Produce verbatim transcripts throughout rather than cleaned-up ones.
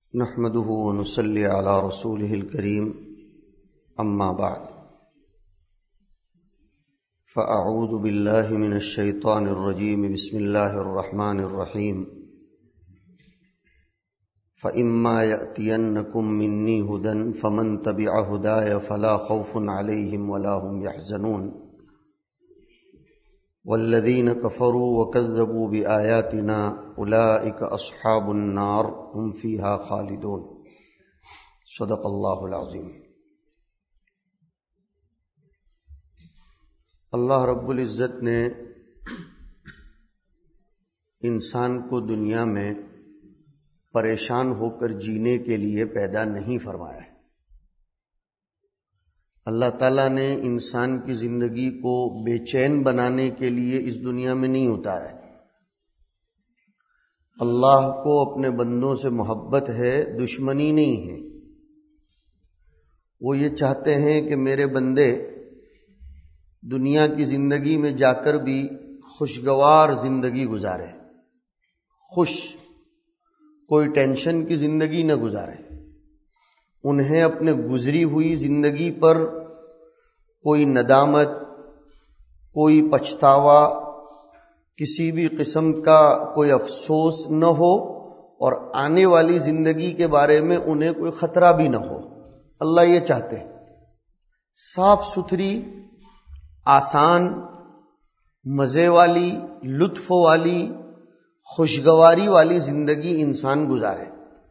نحمده ونصلي على رسوله الكريم اما بعد فاعوذ بالله من الشيطان الرجيم بسم الله الرحمن الرحيم فإما يأتينكم مني هدى فمن تبع هداي فلا خوف عليهم ولا هم يحزنون والذين كفروا وكذبوا بآياتنا أولئك أصحاب النار هم فيها خالدون صدق اللہ العظیم۔ اللہ رب العزت نے انسان کو دنیا میں پریشان ہو کر جینے کے لیے پیدا نہیں فرمایا ہے۔ اللہ تعالیٰ نے انسان کی زندگی کو بے چین بنانے کے لیے اس دنیا میں نہیں اتارا ہے۔ اللہ کو اپنے بندوں سے محبت ہے، دشمنی نہیں ہے۔ وہ یہ چاہتے ہیں کہ میرے بندے دنیا کی زندگی میں جا کر بھی خوشگوار زندگی گزارے، خوش، کوئی ٹینشن کی زندگی نہ گزارے۔ انہیں اپنے گزری ہوئی زندگی پر کوئی ندامت، کوئی پچھتاوا، کسی بھی قسم کا کوئی افسوس نہ ہو، اور آنے والی زندگی کے بارے میں انہیں کوئی خطرہ بھی نہ ہو۔ اللہ یہ چاہتے ہیں صاف ستھری، آسان، مزے والی، لطف والی، خوشگواری والی زندگی انسان گزارے۔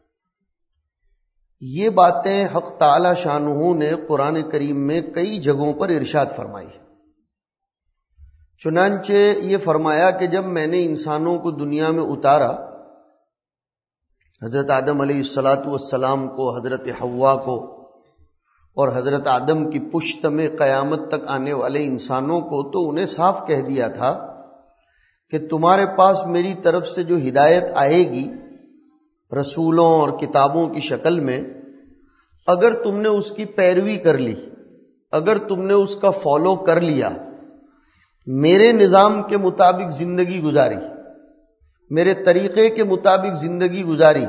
یہ باتیں حق تعالی شانہ نے قرآن کریم میں کئی جگہوں پر ارشاد فرمائی۔ چنانچہ یہ فرمایا کہ جب میں نے انسانوں کو دنیا میں اتارا، حضرت آدم علیہ الصلاۃ والسلام کو، حضرت حوا کو، اور حضرت آدم کی پشت میں قیامت تک آنے والے انسانوں کو، تو انہیں صاف کہہ دیا تھا کہ تمہارے پاس میری طرف سے جو ہدایت آئے گی رسولوں اور کتابوں کی شکل میں، اگر تم نے اس کی پیروی کر لی، اگر تم نے اس کا فالو کر لیا، میرے نظام کے مطابق زندگی گزاری، میرے طریقے کے مطابق زندگی گزاری،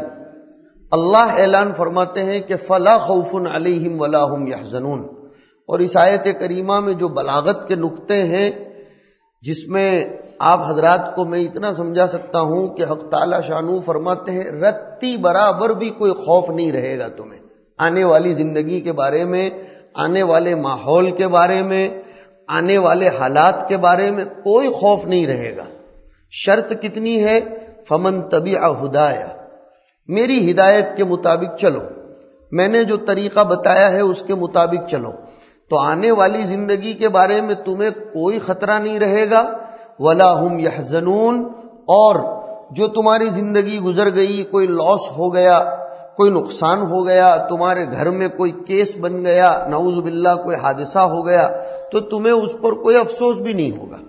اللہ اعلان فرماتے ہیں کہ فلا خوف علیہم ولا ہم یحزنون۔ اور اس آیت کریمہ میں جو بلاغت کے نقطے ہیں، جس میں آپ حضرات کو میں اتنا سمجھا سکتا ہوں کہ حق تعالی شانہ فرماتے ہیں رتی برابر بھی کوئی خوف نہیں رہے گا تمہیں آنے والی زندگی کے بارے میں، آنے والے ماحول کے بارے میں، آنے والے حالات کے بارے میں کوئی خوف نہیں رہے گا۔ شرط کتنی ہے؟ فمن تبع ہدایا، میری ہدایت کے مطابق چلو، میں نے جو طریقہ بتایا ہے اس کے مطابق چلو، تو آنے والی زندگی کے بارے میں تمہیں کوئی خطرہ نہیں رہے گا۔ ولا ہم یحزنون، اور جو تمہاری زندگی گزر گئی، کوئی لاس ہو گیا، کوئی نقصان ہو گیا، تمہارے گھر میں کوئی کیس بن گیا، نعوذ باللہ کوئی حادثہ ہو گیا، تو تمہیں اس پر کوئی افسوس بھی نہیں ہوگا۔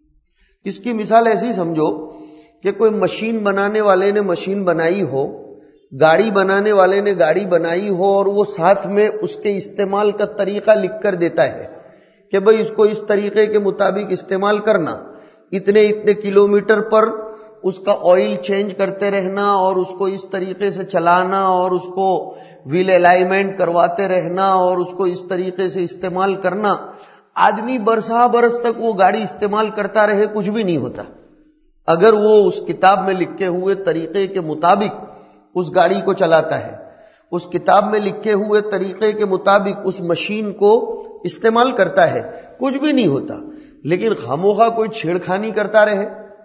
اس کی مثال ایسی سمجھو کہ کوئی مشین بنانے والے نے مشین بنائی ہو، گاڑی بنانے والے نے گاڑی بنائی ہو، اور وہ ساتھ میں اس کے استعمال کا طریقہ لکھ کر دیتا ہے کہ بھئی اس کو اس طریقے کے مطابق استعمال کرنا، اتنے اتنے کلومیٹر پر اس کا آئل چینج کرتے رہنا، اور اس کو اس طریقے سے چلانا، اور اس کو ویل الائنمنٹ کرواتے رہنا، اور اس کو اس طریقے سے استعمال کرنا۔ آدمی برسا برس تک وہ گاڑی استعمال کرتا رہے، کچھ بھی نہیں ہوتا اگر وہ اس کتاب میں لکھے ہوئے طریقے کے مطابق اس گاڑی کو چلاتا ہے، اس کتاب میں لکھے ہوئے طریقے کے مطابق اس مشین کو استعمال کرتا ہے، کچھ بھی نہیں ہوتا۔ لیکن خاموخواہ کوئی چھیڑخانی کرتا رہے،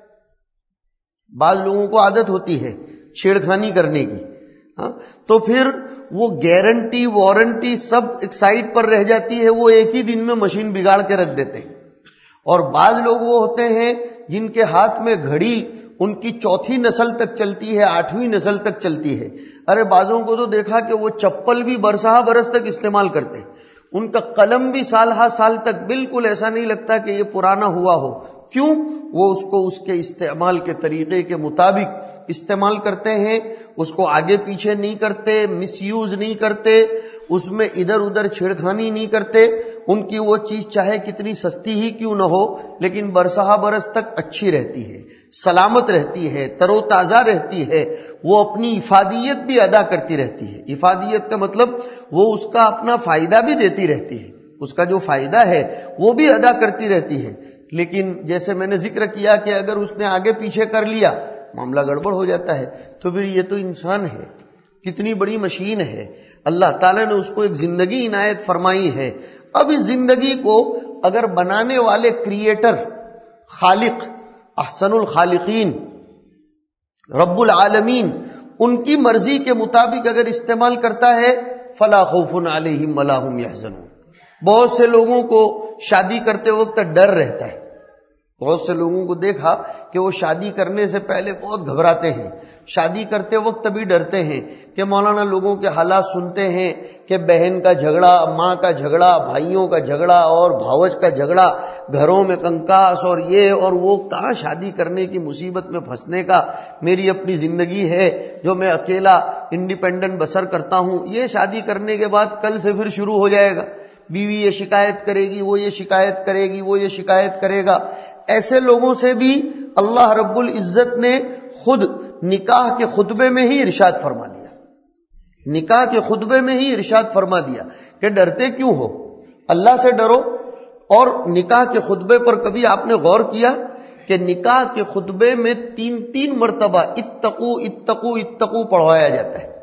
بعض لوگوں کو عادت ہوتی ہے چھیڑخانی کرنے کی، ہاں تو پھر وہ گارنٹی وارنٹی سب ایک سائٹ پر رہ جاتی ہے، وہ ایک ہی دن میں مشین بگاڑ کے رکھ دیتے ہیں۔ اور بعض لوگ وہ ہوتے ہیں جن کے ہاتھ میں گھڑی ان کی چوتھی نسل تک چلتی ہے، آٹھویں نسل تک چلتی ہے۔ ارے بعضوں کو تو دیکھا کہ وہ چپل بھی برسہ برس تک استعمال کرتے ہیں، ان کا قلم بھی سال ہا سال تک بالکل ایسا نہیں لگتا کہ یہ پرانا ہوا ہو، کیوں؟ وہ اس کو اس کے استعمال کے طریقے کے مطابق استعمال کرتے ہیں، اس کو آگے پیچھے نہیں کرتے، مس یوز نہیں کرتے، اس میں ادھر ادھر چھیڑخانی نہیں کرتے. ان کی وہ چیز چاہے کتنی سستی ہی کیوں نہ ہو لیکن برسہ برس تک اچھی رہتی ہے، سلامت رہتی ہے، تر و تازہ رہتی ہے، وہ اپنی افادیت بھی ادا کرتی رہتی ہے. افادیت کا مطلب وہ اس کا اپنا فائدہ بھی دیتی رہتی ہے، اس کا جو فائدہ ہے وہ بھی ادا کرتی رہتی ہے. لیکن جیسے میں نے ذکر کیا کہ اگر اس نے آگے پیچھے کر لیا معاملہ گڑبڑ ہو جاتا ہے. تو پھر یہ تو انسان ہے، کتنی بڑی مشین ہے. اللہ تعالیٰ نے اس کو ایک زندگی عنایت فرمائی ہے. اب اس زندگی کو اگر بنانے والے کریٹر، خالق، احسن الخالقین، رب العالمین ان کی مرضی کے مطابق اگر استعمال کرتا ہے فلا خوف علیہم ولا هم یحزنون. بہت سے لوگوں کو شادی کرتے وقت ڈر رہتا ہے. بہت سے لوگوں کو دیکھا کہ وہ شادی کرنے سے پہلے بہت گھبراتے ہیں، شادی کرتے وقت بھی ڈرتے ہیں کہ مولانا لوگوں کے حالات سنتے ہیں کہ بہن کا جھگڑا، ماں کا جھگڑا، بھائیوں کا جھگڑا اور بھاوج کا جھگڑا، گھروں میں کنکاس اور یہ اور وہ، کہاں شادی کرنے کی مصیبت میں پھنسنے کا. میری اپنی زندگی ہے جو میں اکیلا انڈیپینڈنٹ بسر کرتا ہوں، یہ شادی کرنے کے بعد کل سے پھر شروع ہو جائے گا. بیوی یہ شکایت کرے گی، وہ یہ شکایت کرے گی، وہ یہ شکایت کرے گا. ایسے لوگوں سے بھی اللہ رب العزت نے خود نکاح کے خطبے میں ہی ارشاد فرما دیا، نکاح کے خطبے میں ہی ارشاد فرما دیا کہ ڈرتے کیوں ہو، اللہ سے ڈرو. اور نکاح کے خطبے پر کبھی آپ نے غور کیا کہ نکاح کے خطبے میں تین تین مرتبہ اتقو اتقو اتقو پڑھوایا جاتا ہے.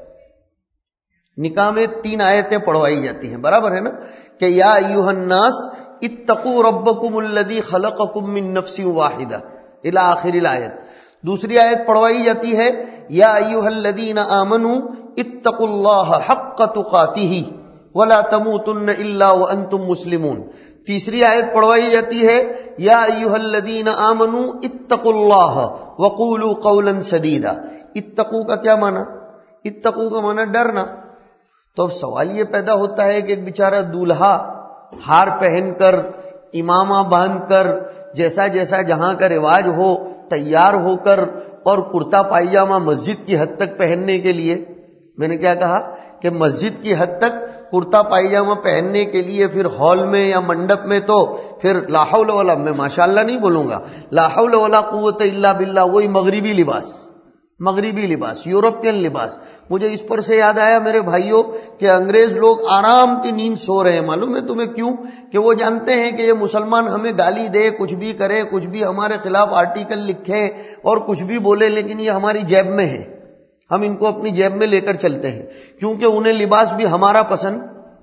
نکاح میں تین آیتیں پڑھوائی جاتی ہیں، برابر ہے نا، کہ یا ایھا الناس اتقوا ربکم الذی خلقکم من نفس واحدہ الی آخر الآیت. دوسری آیت پڑھوائی جاتی ہے یا ایھا الذین آمنوا اتقوا اللہ حق تقاتہ ولا تموتن الا وانتم مسلمون. تیسری آیت پڑھوائی جاتی ہے یا ایھا الذین آمنوا اتقوا اللہ وقولوا قولا سدیدا. اتقوا کا کیا معنی؟ اتقوا کا معنی ڈرنا. تو اب سوال یہ پیدا ہوتا ہے کہ ایک بیچارہ دولہا ہار پہن کر، امامہ باندھ کر، جیسا جیسا جہاں کا رواج ہو تیار ہو کر، اور کرتا پائجامہ مسجد کی حد تک پہننے کے لیے، میں نے کیا کہا کہ مسجد کی حد تک کرتا پائجامہ پہننے کے لیے پھر ہال میں یا منڈپ میں تو پھر لا حول ولا، میں ماشاءاللہ نہیں بولوں گا، لا حول ولا قوت الا باللہ، وہی مغربی لباس، مغربی لباس، یورپین لباس. مجھے اس پر سے یاد آیا میرے بھائیوں کہ انگریز لوگ آرام کی نیند سو رہے ہیں. معلوم ہے تمہیں کیوں؟ کہ وہ جانتے ہیں کہ یہ مسلمان ہمیں گالی دے، کچھ بھی کرے، کچھ بھی ہمارے خلاف آرٹیکل لکھے اور کچھ بھی بولے، لیکن یہ ہماری جیب میں ہے، ہم ان کو اپنی جیب میں لے کر چلتے ہیں، کیونکہ انہیں لباس بھی ہمارا پسند.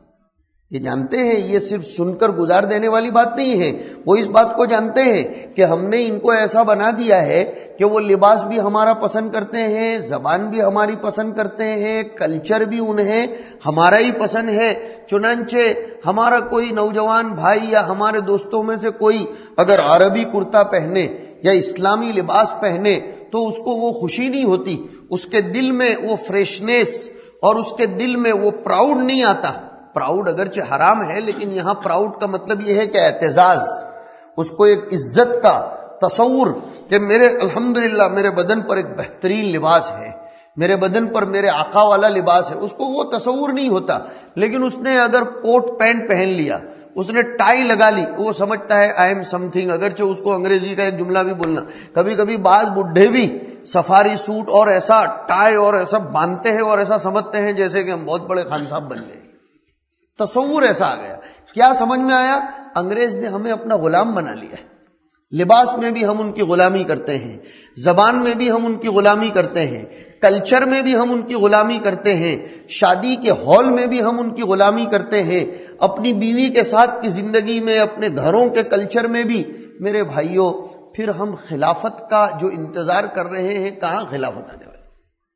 یہ جانتے ہیں، یہ صرف سن کر گزار دینے والی بات نہیں ہے، وہ اس بات کو جانتے ہیں کہ ہم نے ان کو ایسا بنا دیا ہے کہ وہ لباس بھی ہمارا پسند کرتے ہیں، زبان بھی ہماری پسند کرتے ہیں، کلچر بھی انہیں ہمارا ہی پسند ہے. چنانچہ ہمارا کوئی نوجوان بھائی یا ہمارے دوستوں میں سے کوئی اگر عربی کرتا پہنے یا اسلامی لباس پہنے تو اس کو وہ خوشی نہیں ہوتی، اس کے دل میں وہ فریشنیس اور اس کے دل میں وہ پراؤڈ نہیں آتا. پراؤڈ اگرچہ حرام ہے لیکن یہاں پراؤڈ کا مطلب یہ ہے کہ اعتزاز، اس کو ایک عزت کا تصور کہ میرے الحمدللہ میرے بدن پر ایک بہترین لباس ہے، میرے بدن پر میرے آقا والا لباس ہے، اس کو وہ تصور نہیں ہوتا. لیکن اس نے اگر کوٹ پینٹ پہن لیا، اس نے ٹائی لگا لی، وہ سمجھتا ہے آئی ایم سم تھنگ. اگرچہ اس کو انگریزی کا ایک جملہ بھی بولنا، کبھی کبھی بعض بڈھے بھی سفاری سوٹ اور ایسا ٹائی اور ایسا باندھتے ہیں اور ایسا سمجھتے ہیں جیسے کہ ہم بہت بڑے خان صاحب بن گئے. تصور ایسا آ گیا. کیا سمجھ میں آیا؟ انگریز نے ہمیں اپنا غلام بنا لیا ہے. لباس میں بھی ہم ان کی غلامی کرتے ہیں، زبان میں بھی ہم ان کی غلامی کرتے ہیں، کلچر میں بھی ہم ان کی غلامی کرتے ہیں، شادی کے ہال میں بھی ہم ان کی غلامی کرتے ہیں، اپنی بیوی کے ساتھ کی زندگی میں، اپنے گھروں کے کلچر میں بھی. میرے بھائیوں، پھر ہم خلافت کا جو انتظار کر رہے ہیں، کہاں خلافت آنے والی؟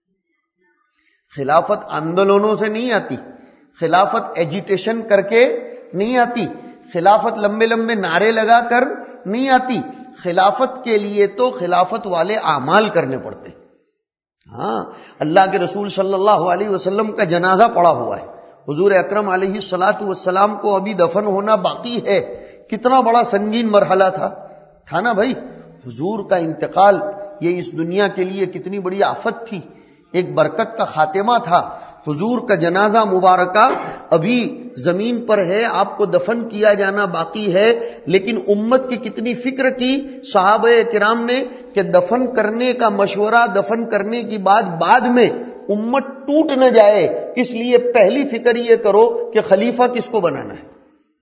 خلافت آندولنوں سے نہیں آتی، خلافت ایجیٹیشن کر کے نہیں آتی، خلافت لمبے لمبے نعرے لگا کر نہیں آتی. خلافت کے لیے تو خلافت والے اعمال کرنے پڑتے ہیں. ہاں، اللہ کے رسول صلی اللہ علیہ وسلم کا جنازہ پڑا ہوا ہے، حضور اکرم علیہ الصلاۃ والسلام کو ابھی دفن ہونا باقی ہے. کتنا بڑا سنگین مرحلہ تھا. تھا نا بھائی. حضور کا انتقال یہ اس دنیا کے لیے کتنی بڑی آفت تھی، ایک برکت کا خاتمہ تھا. حضور کا جنازہ مبارکہ ابھی زمین پر ہے، آپ کو دفن کیا جانا باقی ہے، لیکن امت کی کتنی فکر کی صحابہ کرام نے کہ دفن کرنے کا مشورہ، دفن کرنے کی بات بعد میں امت ٹوٹ نہ جائے، اس لیے پہلی فکر یہ کرو کہ خلیفہ کس کو بنانا ہے.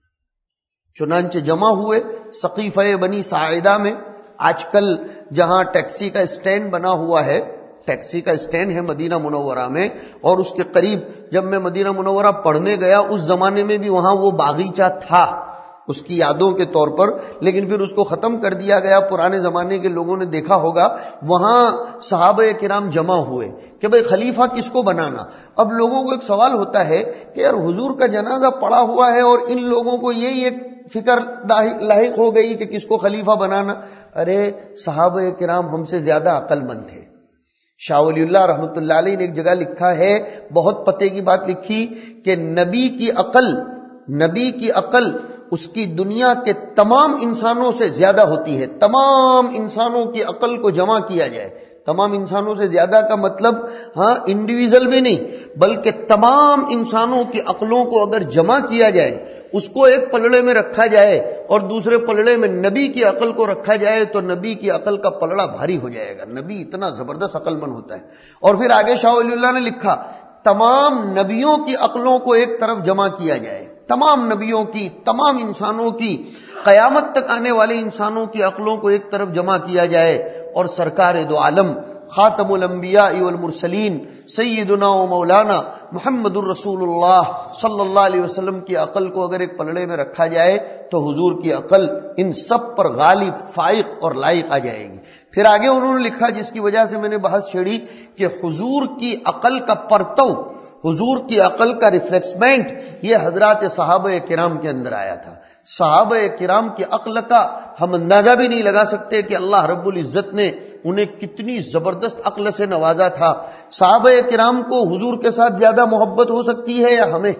چنانچہ جمع ہوئے سقیفہ بنی ساعدہ میں. آج کل جہاں ٹیکسی کا اسٹینڈ بنا ہوا ہے، ٹیکسی کا اسٹینڈ ہے مدینہ منورہ میں، اور اس کے قریب جب میں مدینہ منورہ پڑھنے گیا اس زمانے میں بھی وہاں وہ باغیچہ تھا اس کی یادوں کے طور پر، لیکن پھر اس کو ختم کر دیا گیا. پرانے زمانے کے لوگوں نے دیکھا ہوگا وہاں صحابہ کرام جمع ہوئے کہ بھئی خلیفہ کس کو بنانا. اب لوگوں کو ایک سوال ہوتا ہے کہ یار حضور کا جنازہ پڑا ہوا ہے اور ان لوگوں کو یہی ایک فکر لاحق ہو گئی کہ کس کو خلیفہ بنانا. ارے صحابہ کرام ہم سے زیادہ عقل مند تھے. شاہ ولی اللہ رحمۃ اللہ علیہ نے ایک جگہ لکھا ہے، بہت پتے کی بات لکھی، کہ نبی کی عقل نبی کی عقل اس کی دنیا کے تمام انسانوں سے زیادہ ہوتی ہے. تمام انسانوں کی عقل کو جمع کیا جائے، تمام انسانوں سے زیادہ کا مطلب ہاں انڈیویژل بھی نہیں، بلکہ تمام انسانوں کی عقلوں کو اگر جمع کیا جائے، اس کو ایک پلڑے میں رکھا جائے اور دوسرے پلڑے میں نبی کی عقل کو رکھا جائے تو نبی کی عقل کا پلڑا بھاری ہو جائے گا. نبی اتنا زبردست عقل مند ہوتا ہے. اور پھر آگے شاہ ولی اللہ نے لکھا، تمام نبیوں کی عقلوں کو ایک طرف جمع کیا جائے، تمام نبیوں کی، تمام انسانوں کی، قیامت تک آنے والے انسانوں کی عقلوں کو ایک طرف جمع کیا جائے، اور سرکار دو عالم خاتم الانبیاء والمرسلین سیدنا و مولانا محمد الرسول اللہ صلی اللہ علیہ وسلم کی عقل کو اگر ایک پلڑے میں رکھا جائے تو حضور کی عقل ان سب پر غالب، فائق اور لائق آ جائے گی. پھر آگے انہوں نے لکھا، جس کی وجہ سے میں نے بحث چھیڑی، کہ حضور کی عقل کا پرتو، حضور کی عقل کا ریفلیکسمنٹ یہ حضرات صحابہ کرام کے اندر آیا تھا. صحابہ کرام کی عقل کا ہم اندازہ بھی نہیں لگا سکتے کہ اللہ رب العزت نے انہیں کتنی زبردست عقل سے نوازا تھا. صحابہ کرام کو حضور کے ساتھ زیادہ محبت ہو سکتی ہے یا ہمیں؟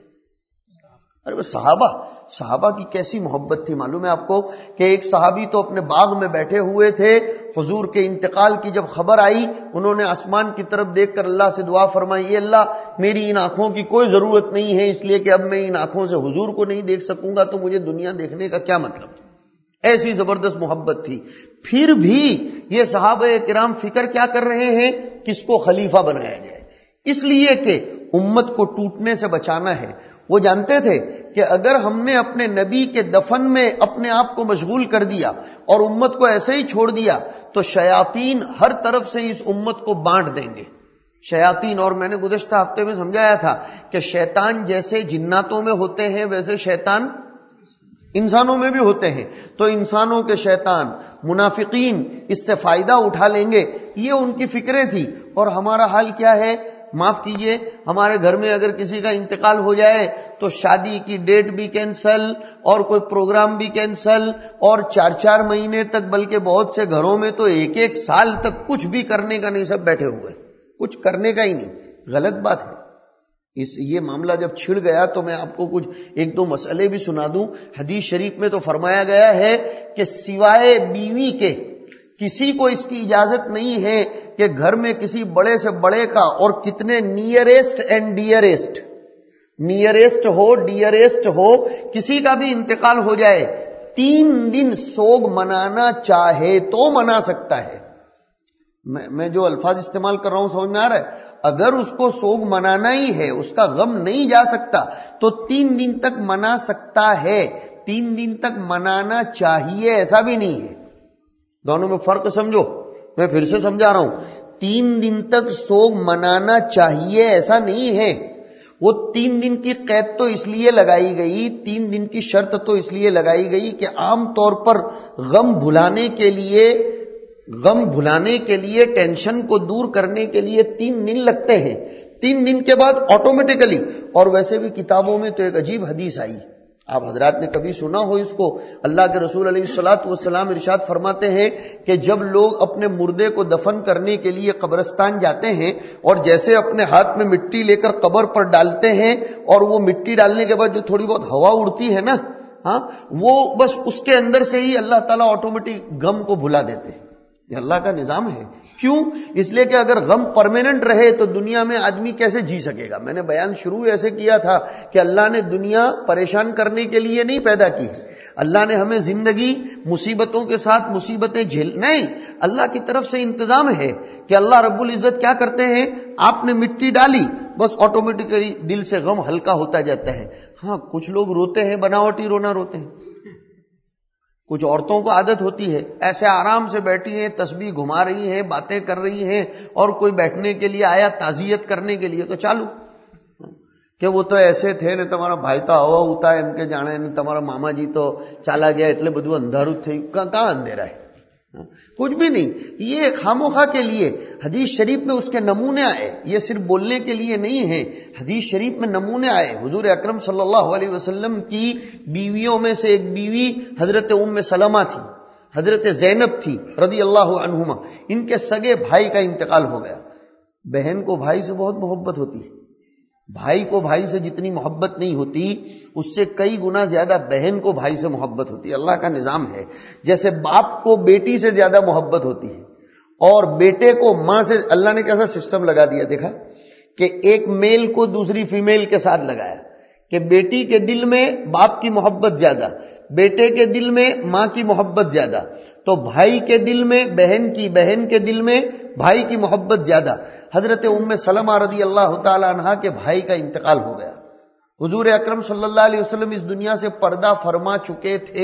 ارے وہ صحابہ صحابہ کی کیسی محبت تھی معلوم ہے آپ کو، کہ ایک صحابی تو اپنے باغ میں بیٹھے ہوئے تھے، حضور کے انتقال کی جب خبر آئی انہوں نے آسمان کی طرف دیکھ کر اللہ سے دعا فرمائی، اے اللہ میری ان آنکھوں کی کوئی ضرورت نہیں ہے، اس لیے کہ اب میں ان آنکھوں سے حضور کو نہیں دیکھ سکوں گا تو مجھے دنیا دیکھنے کا کیا مطلب. ایسی زبردست محبت تھی. پھر بھی یہ صحابہ کرام فکر کیا کر رہے ہیں، کس کو خلیفہ بنایا جائے، اس لیے کہ امت کو ٹوٹنے سے بچانا ہے. وہ جانتے تھے کہ اگر ہم نے اپنے نبی کے دفن میں اپنے آپ کو مشغول کر دیا اور امت کو ایسے ہی چھوڑ دیا تو شیاطین ہر طرف سے اس امت کو بانٹ دیں گے. شیاطین، اور میں نے گزشتہ ہفتے میں سمجھایا تھا کہ شیطان جیسے جناتوں میں ہوتے ہیں ویسے شیطان انسانوں میں بھی ہوتے ہیں. تو انسانوں کے شیطان منافقین اس سے فائدہ اٹھا لیں گے، یہ ان کی فکریں تھی. اور ہمارا حال کیا ہے، معاف کیجئے، ہمارے گھر میں اگر کسی کا انتقال ہو جائے تو شادی کی ڈیٹ بھی کینسل اور کوئی پروگرام بھی کینسل، اور چار چار مہینے تک، بلکہ بہت سے گھروں میں تو ایک ایک سال تک کچھ بھی کرنے کا نہیں، سب بیٹھے ہوئے، کچھ کرنے کا ہی نہیں. غلط بات ہے. اس یہ معاملہ جب چھڑ گیا تو میں آپ کو کچھ ایک دو مسئلے بھی سنا دوں. حدیث شریف میں تو فرمایا گیا ہے کہ سوائے بیوی کے کسی کو اس کی اجازت نہیں ہے کہ گھر میں کسی بڑے سے بڑے کا، اور کتنے نیئرسٹ اینڈ ڈیئرسٹ نیئرسٹ ہو ڈیئرسٹ ہو کسی کا بھی انتقال ہو جائے، تین دن سوگ منانا چاہے تو منا سکتا ہے. میں میں جو الفاظ استعمال کر رہا ہوں سمجھ میں آ رہا ہے؟ اگر اس کو سوگ منانا ہی ہے، اس کا غم نہیں جا سکتا تو تین دن تک منا سکتا ہے. تین دن تک منانا چاہیے ایسا بھی نہیں ہے. دونوں میں فرق سمجھو. میں پھر سے سمجھا رہا ہوں، تین دن تک سوگ منانا چاہیے ایسا نہیں ہے. وہ تین دن کی قید تو اس لیے لگائی گئی، تین دن کی شرط تو اس لیے لگائی گئی کہ عام طور پر غم بھلانے کے لیے غم بھلانے کے لیے ٹینشن کو دور کرنے کے لیے تین دن لگتے ہیں. تین دن کے بعد آٹومیٹیکلی، اور ویسے بھی کتابوں میں تو ایک عجیب حدیث آئی، آپ حضرات نے کبھی سنا ہو اس کو. اللہ کے رسول علیہ الصلوۃ والسلام ارشاد فرماتے ہیں کہ جب لوگ اپنے مردے کو دفن کرنے کے لیے قبرستان جاتے ہیں اور جیسے اپنے ہاتھ میں مٹی لے کر قبر پر ڈالتے ہیں، اور وہ مٹی ڈالنے کے بعد جو تھوڑی بہت ہوا اڑتی ہے نا، ہاں وہ بس اس کے اندر سے ہی اللہ تعالیٰ آٹومیٹک غم کو بھلا دیتے ہیں. یہ اللہ کا نظام ہے. کیوں؟ اس لیے کہ اگر غم پرماننٹ رہے تو دنیا میں آدمی کیسے جی سکے گا. میں نے بیان شروع ایسے کیا تھا کہ اللہ نے دنیا پریشان کرنے کے لیے نہیں پیدا کی. اللہ نے ہمیں زندگی مصیبتوں کے ساتھ مصیبتیں جھیل نہیں، اللہ کی طرف سے انتظام ہے کہ اللہ رب العزت کیا کرتے ہیں، آپ نے مٹی ڈالی بس آٹومیٹکلی دل سے غم ہلکا ہوتا جاتا ہے. ہاں کچھ لوگ روتے ہیں، بناوٹی رونا روتے ہیں. کچھ عورتوں کو عادت ہوتی ہے ایسے آرام سے بیٹھی ہیں، تسبیح گھما رہی ہیں، باتیں کر رہی ہیں، اور کوئی بیٹھنے کے لیے آیا تعزیت کرنے کے لیے تو چالو کہ وہ تو ایسے تھے نے تمہارا بھائی تو ہوا ہوتا ہے ان کے جانے نے تمہارا ماما جی تو چلا گیا એટલે બધું અંધારું થયું. کہاں اندھیرا ہے؟ کچھ بھی نہیں. یہ خاموخواہ کے لیے حدیث شریف میں اس کے نمونے آئے. یہ صرف بولنے کے لیے نہیں ہے، حدیث شریف میں نمونے آئے. حضور اکرم صلی اللہ علیہ وسلم کی بیویوں میں سے ایک بیوی حضرت ام سلمہ تھی، حضرت زینب تھی رضی اللہ عنہما. ان کے سگے بھائی کا انتقال ہو گیا. بہن کو بھائی سے بہت محبت ہوتی ہے. بھائی کو بھائی سے جتنی محبت نہیں ہوتی اس سے کئی گنا زیادہ بہن کو بھائی سے محبت ہوتی ہے. اللہ کا نظام ہے. جیسے باپ کو بیٹی سے زیادہ محبت ہوتی ہے اور بیٹے کو ماں سے. اللہ نے کیسا سسٹم لگا دیا دیکھا کہ ایک میل کو دوسری فیمیل کے ساتھ لگایا کہ بیٹی کے دل میں باپ کی محبت زیادہ، بیٹے کے دل میں ماں کی محبت زیادہ، تو بھائی کے دل میں بہن کی، بہن کے دل میں بھائی کی محبت زیادہ. حضرت ام سلمہ رضی اللہ تعالی عنہا کے بھائی کا انتقال ہو گیا. حضور اکرم صلی اللہ علیہ وسلم اس دنیا سے پردہ فرما چکے تھے.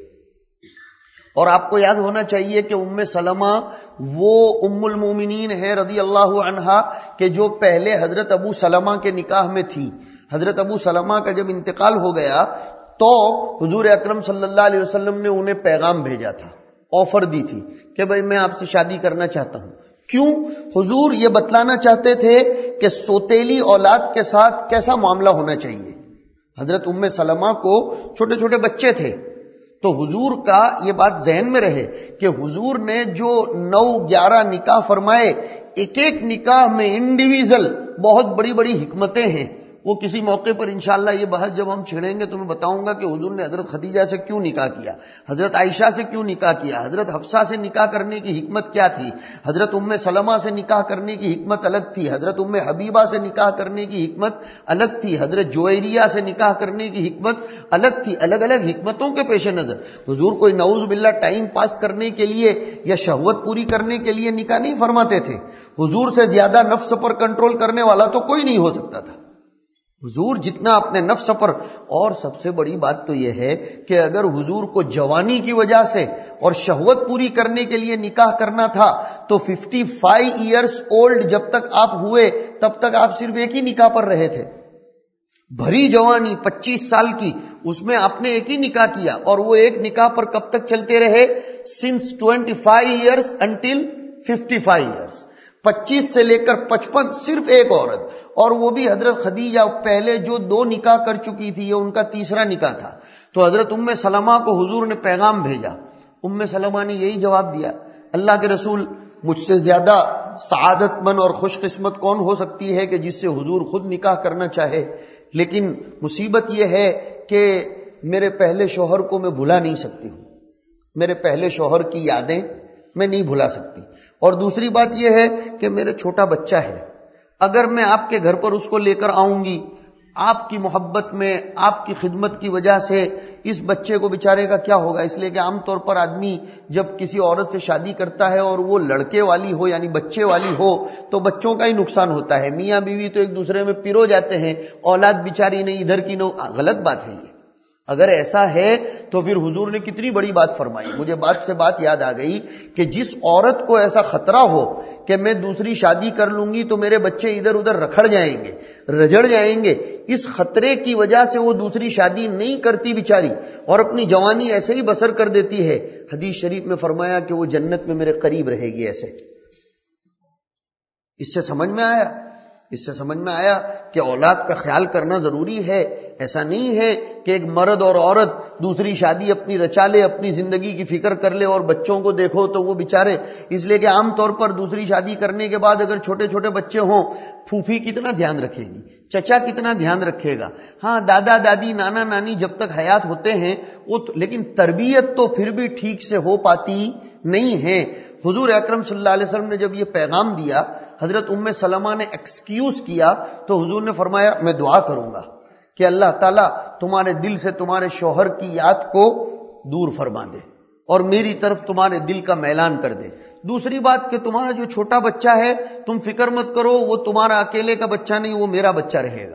اور آپ کو یاد ہونا چاہیے کہ ام سلمہ وہ ام المومنین ہے رضی اللہ عنہا کہ جو پہلے حضرت ابو سلمہ کے نکاح میں تھی. حضرت ابو سلمہ کا جب انتقال ہو گیا تو حضور اکرم صلی اللہ علیہ وسلم نے انہیں پیغام بھیجا تھا، آفر دی تھی کہ بھئی میں آپ سے شادی کرنا چاہتا ہوں. کیوں؟ حضور یہ بتلانا چاہتے تھے کہ سوتیلی اولاد کے ساتھ کیسا معاملہ ہونا چاہیے. حضرت ام سلمہ کو چھوٹے چھوٹے بچے تھے تو حضور کا یہ بات ذہن میں رہے کہ حضور نے جو نو گیارہ نکاح فرمائے، ایک ایک نکاح میں انڈیویژل بہت بڑی بڑی حکمتیں ہیں. وہ کسی موقع پر انشاءاللہ یہ بحث جب ہم چھیڑیں گے تو میں بتاؤں گا کہ حضور نے حضرت خدیجہ سے کیوں نکاح کیا، حضرت عائشہ سے کیوں نکاح کیا، حضرت حفصہ سے نکاح کرنے کی حکمت کیا تھی، حضرت ام سلمہ سے نکاح کرنے کی حکمت الگ تھی، حضرت ام حبیبہ سے نکاح کرنے کی حکمت الگ تھی، حضرت جویریہ سے نکاح کرنے کی حکمت الگ تھی. الگ الگ حکمتوں کے پیش نظر حضور کوئی نعوذ باللہ ٹائم پاس کرنے کے لیے یا شہوت پوری کرنے کے لیے نکاح نہیں فرماتے تھے. حضور سے زیادہ نفس پر کنٹرول کرنے والا تو کوئی نہیں ہو سکتا تھا. حضور جتنا اپنے نفس پر، اور سب سے بڑی بات تو یہ ہے کہ اگر حضور کو جوانی کی وجہ سے اور شہوت پوری کرنے کے لیے نکاح کرنا تھا تو ففٹی فائیو ایئرس اولڈ جب تک آپ ہوئے تب تک آپ صرف ایک ہی نکاح پر رہے تھے. بھری جوانی پچیس سال کی، اس میں آپ نے ایک ہی نکاح کیا، اور وہ ایک نکاح پر کب تک چلتے رہے؟ Since twenty five years until fifty five years. پچیس سے لے کر پچپن صرف ایک عورت، اور وہ بھی حضرت خدیجہ پہلے جو دو نکاح کر چکی تھی، یہ ان کا تیسرا نکاح تھا. تو حضرت ام سلمہ کو حضور نے پیغام بھیجا. ام سلمہ نے یہی جواب دیا، اللہ کے رسول مجھ سے زیادہ سعادت مند اور خوش قسمت کون ہو سکتی ہے کہ جس سے حضور خود نکاح کرنا چاہے، لیکن مصیبت یہ ہے کہ میرے پہلے شوہر کو میں بھلا نہیں سکتی ہوں، میرے پہلے شوہر کی یادیں میں نہیں بھلا سکتی. اور دوسری بات یہ ہے کہ میرا چھوٹا بچہ ہے، اگر میں آپ کے گھر پر اس کو لے کر آؤں گی، آپ کی محبت میں، آپ کی خدمت کی وجہ سے اس بچے کو بیچارے کا کیا ہوگا؟ اس لیے کہ عام طور پر آدمی جب کسی عورت سے شادی کرتا ہے اور وہ لڑکے والی ہو یعنی بچے والی ہو تو بچوں کا ہی نقصان ہوتا ہے. میاں بیوی تو ایک دوسرے میں پیرو جاتے ہیں، اولاد بیچاری نہیں ادھر کی نو. غلط بات ہے یہ. اگر ایسا ہے تو پھر حضور نے کتنی بڑی بات فرمائی. مجھے بات سے بات یاد آ گئی کہ جس عورت کو ایسا خطرہ ہو کہ میں دوسری شادی کر لوں گی تو میرے بچے ادھر ادھر رکھڑ جائیں گے، رجڑ جائیں گے، اس خطرے کی وجہ سے وہ دوسری شادی نہیں کرتی بیچاری اور اپنی جوانی ایسے ہی بسر کر دیتی ہے. حدیث شریف میں فرمایا کہ وہ جنت میں میرے قریب رہے گی. ایسے اس سے سمجھ میں آیا اس سے سمجھ میں آیا کہ اولاد کا خیال کرنا ضروری ہے. ایسا نہیں ہے کہ ایک مرد اور عورت دوسری شادی اپنی رچا لے، اپنی زندگی کی فکر کر لے اور بچوں کو دیکھو تو وہ بیچارے. اس لیے کہ عام طور پر دوسری شادی کرنے کے بعد اگر چھوٹے چھوٹے بچے ہوں، پھوپھی کتنا دھیان رکھے گی چچا کتنا دھیان رکھے گا؟ ہاں دادا دادی نانا نانی جب تک حیات ہوتے ہیں وہ تو، لیکن تربیت تو پھر بھی ٹھیک سے ہو پاتی نہیں ہے۔ حضور اکرم صلی اللہ علیہ وسلم نے جب یہ پیغام دیا، حضرت ام سلمہ نے ایکسکیوز کیا تو حضور نے فرمایا میں دعا کروں گا کہ اللہ تعالیٰ تمہارے دل سے تمہارے شوہر کی یاد کو دور فرما دے اور میری طرف تمہارے دل کا میلان کر دے۔ دوسری بات کہ تمہارا جو چھوٹا بچہ ہے تم فکر مت کرو، وہ تمہارا اکیلے کا بچہ نہیں، وہ میرا بچہ رہے گا۔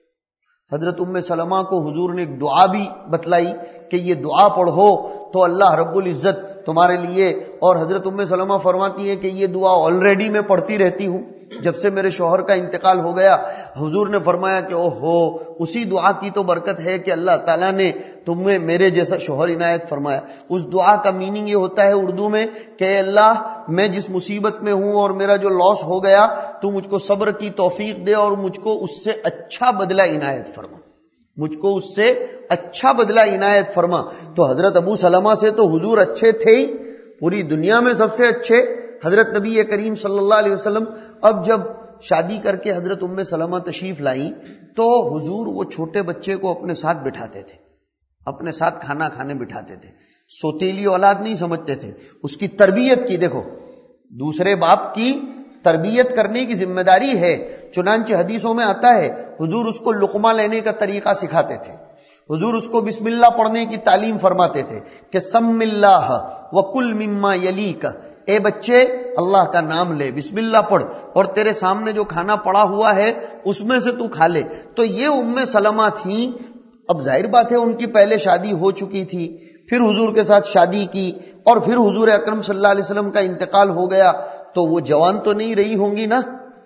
حضرت ام سلمہ کو حضور نے ایک دعا بھی بتلائی کہ یہ دعا پڑھو تو اللہ رب العزت تمہارے لیے، اور حضرت ام سلمہ فرماتی ہے کہ یہ دعا آلریڈی میں پڑھتی رہتی ہوں جب سے میرے شوہر کا انتقال ہو گیا۔ حضور نے فرمایا کہ او ہو، اسی دعا کی تو برکت ہے کہ اللہ تعالیٰ نے تمہیں میرے جیسا شوہر عنایت فرمایا۔ اس دعا کا میننگ یہ ہوتا ہے اردو میں کہ اے اللہ میں جس مصیبت میں ہوں اور میرا جو لاس ہو گیا تو مجھ کو صبر کی توفیق دے اور مجھ کو اس سے اچھا بدلہ عنایت فرما، مجھ کو اس سے اچھا بدلہ عنایت فرما۔ تو حضرت ابو سلمہ سے تو حضور اچھے تھے ہی، پوری دنیا میں سب سے اچھے حضرت نبی کریم صلی اللہ علیہ وسلم۔ اب جب شادی کر کے حضرت ام سلمہ تشریف لائیں تو حضور وہ چھوٹے بچے کو اپنے ساتھ بٹھاتے تھے، اپنے ساتھ کھانا کھانے بٹھاتے تھے۔ سوتیلی اولاد نہیں سمجھتے تھے، اس کی تربیت کی، دیکھو دوسرے باپ کی تربیت کرنے کی ذمہ داری ہے۔ چنانچہ حدیثوں میں آتا ہے حضور اس کو لقمہ لینے کا طریقہ سکھاتے تھے، حضور اس کو بسم اللہ پڑھنے کی تعلیم فرماتے تھے کہ سم اللہ وکل مما یلیک، اے بچے اللہ کا نام لے، بسم اللہ پڑھ، اور تیرے سامنے جو کھانا پڑا ہوا ہے اس میں سے تو کھا لے۔ تو یہ ام سلمہ تھیں۔ اب ظاہر بات ہے ان کی پہلے شادی ہو چکی تھی، پھر حضور کے ساتھ شادی کی، اور پھر حضور اکرم صلی اللہ علیہ وسلم کا انتقال ہو گیا، تو وہ جوان تو نہیں رہی ہوں گی نا،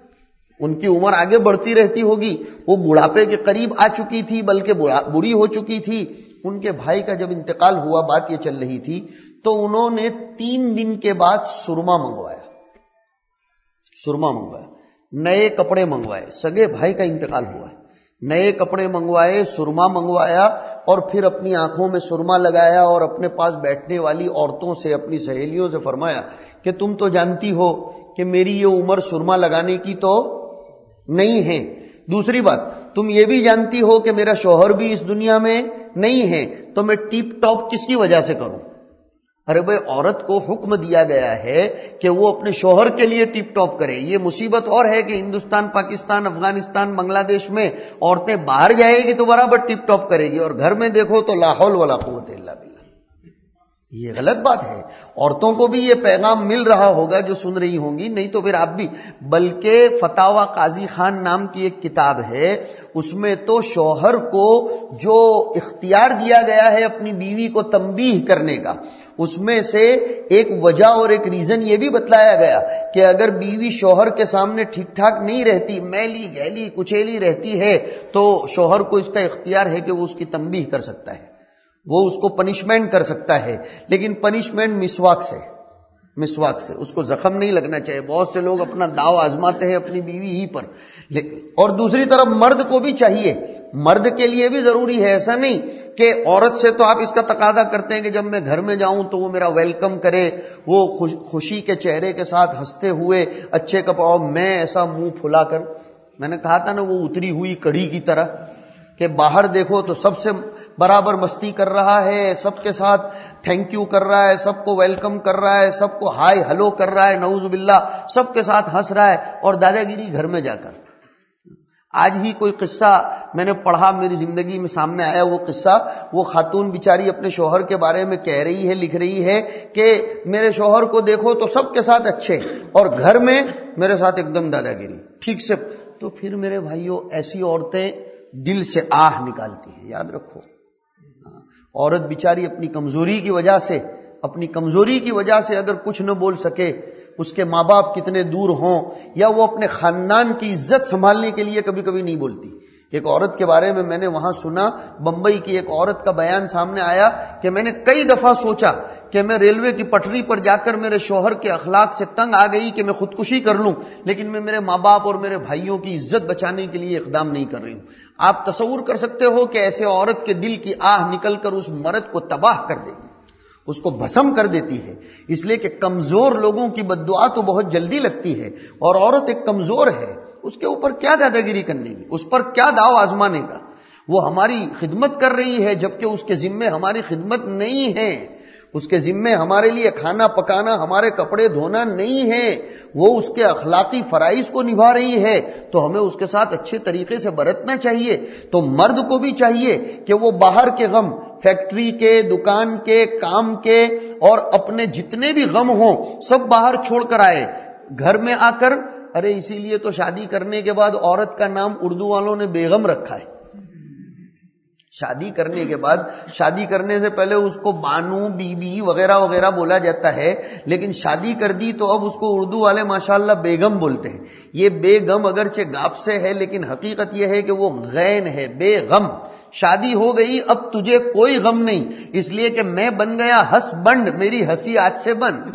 ان کی عمر آگے بڑھتی رہتی ہوگی، وہ بڑھاپے کے قریب آ چکی تھی، بلکہ بوڑھی ہو چکی تھی۔ ان کے بھائی کا جب انتقال ہوا، بات یہ چل رہی تھی، تو انہوں نے تین دن کے بعد سرما منگوایا، سرما منگوایا، نئے کپڑے منگوائے، سگے بھائی کا انتقال ہوا ہے، نئے کپڑے منگوائے، سرما منگوایا، اور پھر اپنی آنکھوں میں سرما لگایا اور اپنے پاس بیٹھنے والی عورتوں سے، اپنی سہیلیوں سے فرمایا کہ تم تو جانتی ہو کہ میری یہ عمر سرما لگانے کی تو نہیں ہے، دوسری بات تم یہ بھی جانتی ہو کہ میرا شوہر بھی اس دنیا میں نہیں ہے، تو میں ٹیپ ٹاپ کس کی وجہ سے کروں؟ ارے بھائی عورت کو حکم دیا گیا ہے کہ وہ اپنے شوہر کے لیے ٹیپ ٹاپ کرے۔ یہ مصیبت اور ہے کہ ہندوستان، پاکستان، افغانستان، بنگلہ دیش میں عورتیں باہر جائے گی تو برابر ٹیپ ٹاپ کرے گی، اور گھر میں دیکھو تو لا حول ولا قوت الا باللہ۔ یہ غلط بات ہے۔ عورتوں کو بھی یہ پیغام مل رہا ہوگا جو سن رہی ہوں گی، نہیں تو پھر آپ بھی، بلکہ فتاوی قاضی خان نام کی ایک کتاب ہے، اس میں تو شوہر کو جو اختیار دیا گیا ہے اپنی بیوی کو تنبیہ کرنے کا، اس میں سے ایک وجہ اور ایک ریزن یہ بھی بتلایا گیا کہ اگر بیوی شوہر کے سامنے ٹھیک ٹھاک نہیں رہتی، میلی گیلی کچیلی رہتی ہے، تو شوہر کو اس کا اختیار ہے کہ وہ اس کی تنبیہ کر سکتا ہے، وہ اس کو پنشمنٹ کر سکتا ہے، لیکن پنشمنٹ مسواک سے، مسواک سے، اس کو زخم نہیں لگنا چاہیے۔ بہت سے لوگ اپنا داؤ آزماتے ہیں اپنی بیوی ہی پر، اور دوسری طرف مرد کو بھی چاہیے، مرد کے لیے بھی ضروری ہے، ایسا نہیں کہ عورت سے تو آپ اس کا تقاضا کرتے ہیں کہ جب میں گھر میں جاؤں تو وہ میرا ویلکم کرے، وہ خوش خوشی کے چہرے کے ساتھ ہنستے ہوئے اچھے کپڑوں، میں ایسا منہ پھلا کر، میں نے کہا تھا نا وہ اتری ہوئی کڑھی کی طرح، کہ باہر دیکھو تو سب سے برابر مستی کر رہا ہے، سب کے ساتھ تھینک یو کر رہا ہے، سب کو ویلکم کر رہا ہے، سب کو ہائی ہلو کر رہا ہے، نعوذ باللہ سب کے ساتھ ہنس رہا ہے، اور دادا گیری گھر میں جا کر۔ آج ہی کوئی قصہ میں نے پڑھا، میری زندگی میں سامنے آیا وہ قصہ، وہ خاتون بیچاری اپنے شوہر کے بارے میں کہہ رہی ہے، لکھ رہی ہے کہ میرے شوہر کو دیکھو تو سب کے ساتھ اچھے، اور گھر میں میرے ساتھ ایک دم دادا گیری ٹھیک سے۔ تو پھر میرے بھائیوں ایسی عورتیں دل سے آہ نکالتی ہیں، یاد رکھو۔ عورت بیچاری اپنی کمزوری کی وجہ سے، اپنی کمزوری کی وجہ سے اگر کچھ نہ بول سکے، اس کے ماں باپ کتنے دور ہوں، یا وہ اپنے خاندان کی عزت سنبھالنے کے لیے کبھی کبھی نہیں بولتی۔ ایک عورت کے بارے میں میں نے وہاں سنا، بمبئی کی ایک عورت کا بیان سامنے آیا کہ میں نے کئی دفعہ سوچا کہ میں ریلوے کی پٹری پر جا کر میرے شوہر کے اخلاق سے تنگ آ گئی کہ میں خودکشی کر لوں، لیکن میں میرے ماں باپ اور میرے بھائیوں کی عزت بچانے کے لیے اقدام نہیں کر رہی ہوں۔ آپ تصور کر سکتے ہو کہ ایسے عورت کے دل کی آہ نکل کر اس مرد کو تباہ کر دے گی، اس کو بھسم کر دیتی ہے، اس لیے کہ کمزور لوگوں کی بد دعا تو بہت جلدی لگتی ہے، اور عورت ایک کمزور ہے، اس کے اوپر کیا دادا گیری کرنے کی، اس پر کیا داؤ آزمانے کا؟ وہ ہماری خدمت کر رہی ہے جبکہ اس کے ذمے ہماری خدمت نہیں ہے، اس کے ذمے ہمارے لیے کھانا پکانا، ہمارے کپڑے دھونا نہیں ہے، وہ اس کے اخلاقی فرائض کو نبھا رہی ہے، تو ہمیں اس کے ساتھ اچھے طریقے سے برتنا چاہیے۔ تو مرد کو بھی چاہیے کہ وہ باہر کے غم، فیکٹری کے، دکان کے، کام کے اور اپنے جتنے بھی غم ہوں سب باہر چھوڑ کر آئے، گھر میں آ کر، ارے اسی لیے تو شادی کرنے کے بعد عورت کا نام اردو والوں نے بیگم رکھا ہے۔ شادی کرنے کے بعد، شادی کرنے سے پہلے اس کو بانو، بی بی وغیرہ وغیرہ بولا جاتا ہے، لیکن شادی کر دی تو اب اس کو اردو والے ماشاءاللہ بیگم بولتے ہیں۔ یہ بیگم اگرچہ گاف سے ہے لیکن حقیقت یہ ہے کہ وہ غین ہے، بے غم۔ شادی ہو گئی، اب تجھے کوئی غم نہیں، اس لیے کہ میں بن گیا ہس بنڈ، میری ہنسی آج سے بند،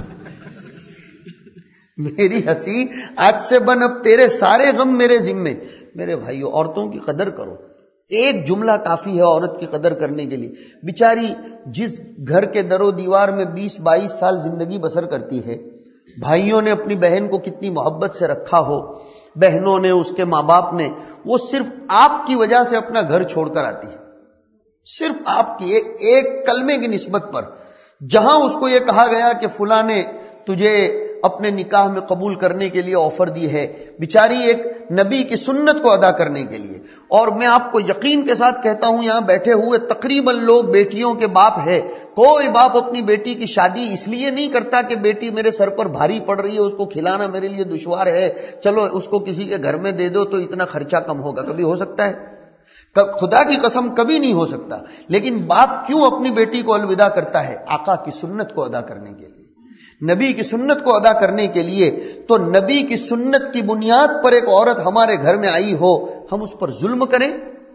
میری ہنسی آج سے بن، اب تیرے سارے غم میرے ذمے۔ میرے بھائیو، عورتوں کی قدر کرو۔ ایک جملہ کافی ہے عورت کی قدر کرنے کے لیے۔ بیچاری جس گھر کے در و دیوار میں بیس بائیس سال زندگی بسر کرتی ہے، بھائیوں نے اپنی بہن کو کتنی محبت سے رکھا ہو، بہنوں نے، اس کے ماں باپ نے، وہ صرف آپ کی وجہ سے اپنا گھر چھوڑ کر آتی ہے، صرف آپ کی ایک ایک کلمے کی نسبت پر۔ جہاں اس کو یہ کہا گیا کہ فلاں نے تجھے اپنے نکاح میں قبول کرنے کے لیے آفر دی ہے، بیچاری ایک نبی کی سنت کو ادا کرنے کے لیے۔ اور میں آپ کو یقین کے ساتھ کہتا ہوں، یہاں بیٹھے ہوئے تقریباً لوگ بیٹیوں کے باپ ہے۔ کوئی باپ اپنی بیٹی کی شادی اس لیے نہیں کرتا کہ بیٹی میرے سر پر بھاری پڑ رہی ہے، اس کو کھلانا میرے لیے دشوار ہے، چلو اس کو کسی کے گھر میں دے دو تو اتنا خرچہ کم ہوگا۔ کبھی ہو سکتا ہے؟ خدا کی قسم کبھی نہیں ہو سکتا۔ لیکن باپ کیوں اپنی بیٹی کو الوداع کرتا ہے؟ آقا کی سنت کو ادا کرنے کے لیے، نبی کی سنت کو ادا کرنے کے لیے۔ تو نبی کی سنت کی بنیاد پر ایک عورت ہمارے گھر میں آئی ہو، ہم اس پر ظلم کریں،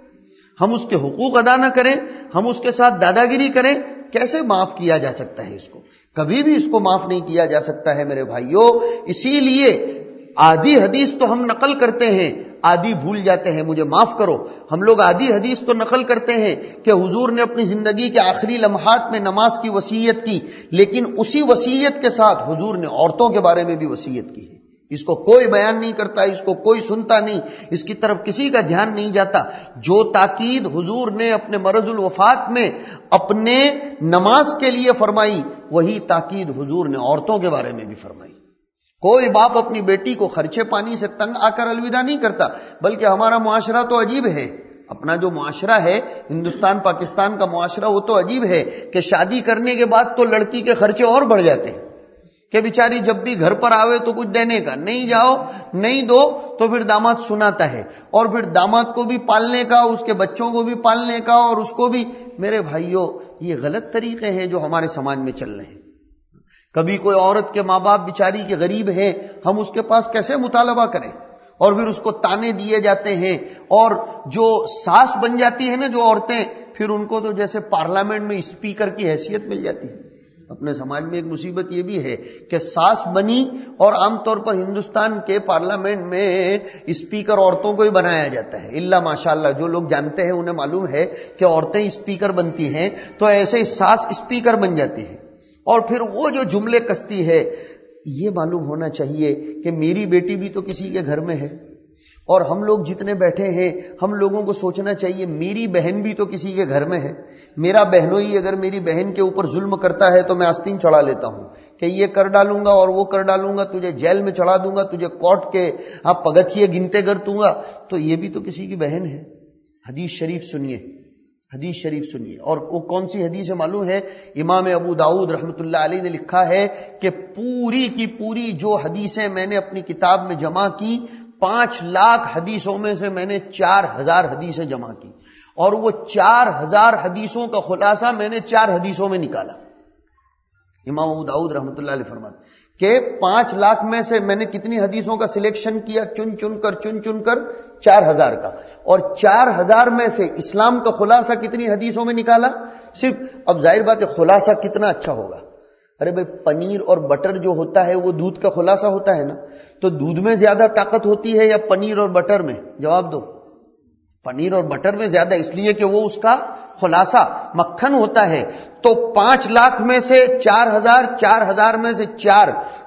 ہم اس کے حقوق ادا نہ کریں، ہم اس کے ساتھ دادا گیری کریں، کیسے معاف کیا جا سکتا ہے؟ اس کو کبھی بھی اس کو معاف نہیں کیا جا سکتا ہے میرے بھائیوں۔ اسی لیے آدھی حدیث تو ہم نقل کرتے ہیں، آدھی بھول جاتے ہیں، مجھے معاف کرو، ہم لوگ آدھی حدیث تو نقل کرتے ہیں کہ حضور نے اپنی زندگی کے آخری لمحات میں نماز کی وصیت کی، لیکن اسی وصیت کے ساتھ حضور نے عورتوں کے بارے میں بھی وصیت کی ہے۔ اس کو کوئی بیان نہیں کرتا، اس کو کوئی سنتا نہیں، اس کی طرف کسی کا دھیان نہیں جاتا۔ جو تاکید حضور نے اپنے مرض الوفات میں اپنے نماز کے لیے فرمائی، وہی تاکید حضور نے عورتوں کے بارے میں بھی فرمائی۔ کوئی باپ اپنی بیٹی کو خرچے پانی سے تنگ آ کر الوداع نہیں کرتا، بلکہ ہمارا معاشرہ تو عجیب ہے، اپنا جو معاشرہ ہے ہندوستان پاکستان کا معاشرہ، وہ تو عجیب ہے کہ شادی کرنے کے بعد تو لڑکی کے خرچے اور بڑھ جاتے ہیں کہ بیچاری جب بھی گھر پر آوے تو کچھ دینے کا، نہیں جاؤ نہیں دو تو پھر داماد سناتا ہے، اور پھر داماد کو بھی پالنے کا، اس کے بچوں کو بھی پالنے کا، اور اس کو بھی۔ میرے بھائیوں، یہ غلط طریقے ہیں جو ہمارے سماج میں چل رہے ہیں۔ کبھی کوئی عورت کے ماں باپ بیچاری کے غریب ہیں، ہم اس کے پاس کیسے مطالبہ کریں؟ اور پھر اس کو تانے دیے جاتے ہیں، اور جو ساس بن جاتی ہے نا جو عورتیں، پھر ان کو تو جیسے پارلیمنٹ میں اسپیکر کی حیثیت مل جاتی ہے۔ اپنے سماج میں ایک مصیبت یہ بھی ہے کہ ساس بنی، اور عام طور پر ہندوستان کے پارلیمنٹ میں اسپیکر عورتوں کو ہی بنایا جاتا ہے، الا ماشاءاللہ جو لوگ جانتے ہیں انہیں معلوم ہے کہ عورتیں اسپیکر بنتی ہیں، تو ایسے ہی ساس اسپیکر بن جاتی ہے، اور پھر وہ جو جملے کستی ہے۔ یہ معلوم ہونا چاہیے کہ میری بیٹی بھی تو کسی کے گھر میں ہے، اور ہم لوگ جتنے بیٹھے ہیں ہم لوگوں کو سوچنا چاہیے میری بہن بھی تو کسی کے گھر میں ہے۔ میرا بہنوئی اگر میری بہن کے اوپر ظلم کرتا ہے تو میں آستین چڑھا لیتا ہوں کہ یہ کر ڈالوں گا اور وہ کر ڈالوں گا، تجھے جیل میں چڑھا دوں گا، تجھے کورٹ کے آپ پگتھیے گنتے کر دوں گا، تو یہ بھی تو کسی کی بہن ہے۔ حدیث شریف سنیے، حدیث شریف سنیے، اور وہ کون سی حدیث ہے معلوم ہے؟ امام ابو داؤد رحمۃ اللہ علیہ نے لکھا ہے کہ پوری کی پوری جو حدیثیں میں نے اپنی کتاب میں جمع کی، پانچ لاکھ حدیثوں میں سے میں نے چار ہزار حدیثیں جمع کی، اور وہ چار ہزار حدیثوں کا خلاصہ میں نے چار حدیثوں میں نکالا۔ امام ابو داؤد رحمۃ اللہ علیہ فرماتے کہ پانچ لاکھ میں سے میں نے کتنی حدیثوں کا سلیکشن کیا، چن چن کر چن چن کر چار ہزار کا، اور چار ہزار میں سے اسلام کا خلاصہ کتنی حدیثوں میں نکالا؟ صرف۔ اب ظاہر بات ہے خلاصہ کتنا اچھا ہوگا، ارے بھائی پنیر اور بٹر جو ہوتا ہے وہ دودھ کا خلاصہ ہوتا ہے نا، تو دودھ میں زیادہ طاقت ہوتی ہے یا پنیر اور بٹر میں؟ جواب دو۔ پنیر اور بٹر میں زیادہ، اس لیے کہ وہ اس کا خلاصہ مکھن ہوتا ہے۔ تو پانچ لاکھ میں سے چار ہزار، چار ہزار میں سے چار،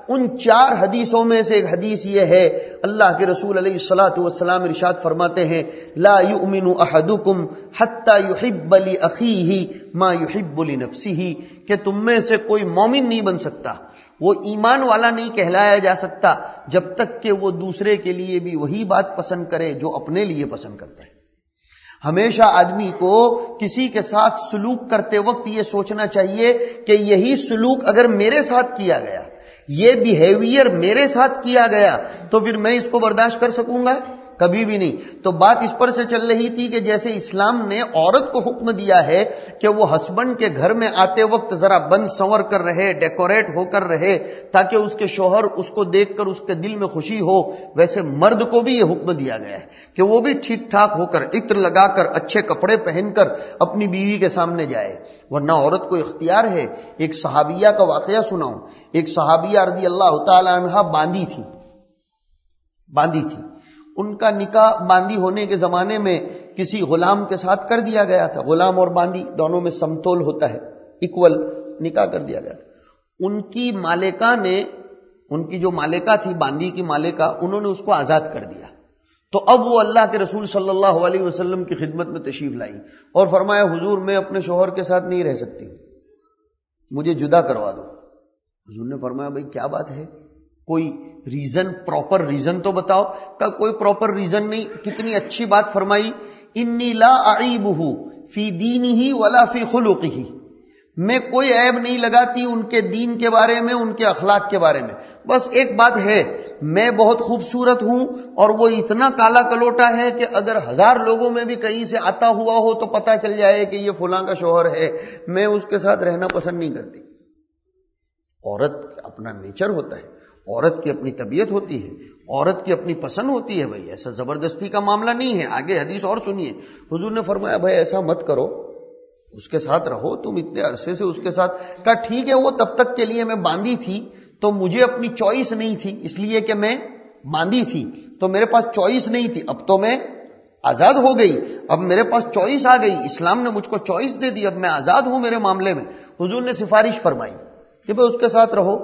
ان چار حدیثوں میں سے ایک حدیث یہ ہے، اللہ کے رسول علیہ الصلوۃ والسلام ارشاد فرماتے ہیں لا یؤمن احدکم حتی یحب لاخیہ ما یحب لنفسہ، کہ تم میں سے کوئی مومن نہیں بن سکتا، وہ ایمان والا نہیں کہلایا جا سکتا جب تک کہ وہ دوسرے کے لیے بھی وہی بات پسند کرے جو اپنے لیے پسند کرتا ہے۔ ہمیشہ آدمی کو کسی کے ساتھ سلوک کرتے وقت یہ سوچنا چاہیے کہ یہی سلوک اگر میرے ساتھ کیا گیا، یہ بیہیویئر میرے ساتھ کیا گیا، تو پھر میں اس کو برداشت کر سکوں گا؟ کبھی بھی نہیں۔ تو بات اس پر سے چل رہی تھی کہ جیسے اسلام نے عورت کو حکم دیا ہے کہ وہ ہسبینڈ کے گھر میں آتے وقت ذرا بند سنور کر رہے، ڈیکوریٹ ہو کر رہے، تاکہ اس کے شوہر اس کو دیکھ کر اس کے دل میں خوشی ہو، ویسے مرد کو بھی یہ حکم دیا گیا ہے کہ وہ بھی ٹھیک ٹھاک ہو کر، عطر لگا کر، اچھے کپڑے پہن کر اپنی بیوی کے سامنے جائے، ورنہ عورت کو اختیار ہے۔ ایک صحابیہ کا واقعہ سناؤں۔ ایک صحابیہ رضی اللہ تعالی عنہا باندھی تھی باندھی تھی ان کا نکاح باندھی ہونے کے زمانے میں کسی غلام کے ساتھ کر دیا گیا تھا۔ غلام اور باندھی دونوں میں سمتول ہوتا ہے، ایکول نکاح کر دیا گیا تھا۔ ان کی مالکہ نے، ان کی جو مالکہ تھی، باندھی کی مالکہ، انہوں نے اس کو آزاد کر دیا۔ تو اب وہ اللہ کے رسول صلی اللہ علیہ وسلم کی خدمت میں تشریف لائی اور فرمایا حضور میں اپنے شوہر کے ساتھ نہیں رہ سکتی، مجھے جدا کروا دو۔ حضور نے فرمایا بھئی کیا بات ہے، کوئی ریزن، پراپر ریزن تو بتاؤ۔ کہ کوئی پراپر ریزن نہیں۔ کتنی اچھی بات فرمائی، انی لا اعیبہ فی دینہ ولا فی خلقہ، میں کوئی عیب نہیں لگاتی ان کے دین کے بارے میں، ان کے اخلاق کے بارے میں، بس ایک بات ہے، میں بہت خوبصورت ہوں اور وہ اتنا کالا کلوٹا ہے کہ اگر ہزار لوگوں میں بھی کہیں سے آتا ہوا ہو تو پتہ چل جائے کہ یہ فلاں کا شوہر ہے، میں اس کے ساتھ رہنا پسند نہیں کرتی۔ عورت اپنا نیچر ہوتا ہے، عورت کی اپنی طبیعت ہوتی ہے، عورت کی اپنی پسند ہوتی ہے، بھائی ایسا زبردستی کا معاملہ نہیں ہے۔ آگے حدیث اور سنیے، حضور نے فرمایا بھائی ایسا مت کرو، اس کے ساتھ رہو، تم اتنے عرصے سے اس کے ساتھ۔ کہا ٹھیک ہے، وہ تب تک کے لیے میں باندھی تھی تو مجھے اپنی چوائس نہیں تھی، اس لیے کہ میں باندھی تھی تو میرے پاس چوائس نہیں تھی، اب تو میں آزاد ہو گئی، اب میرے پاس چوائس آ گئی، اسلام نے مجھ کو چوائس دے دی، اب میں آزاد ہوں میرے معاملے میں۔ حضور نے سفارش فرمائی کہ بھائی اس کے ساتھ رہو۔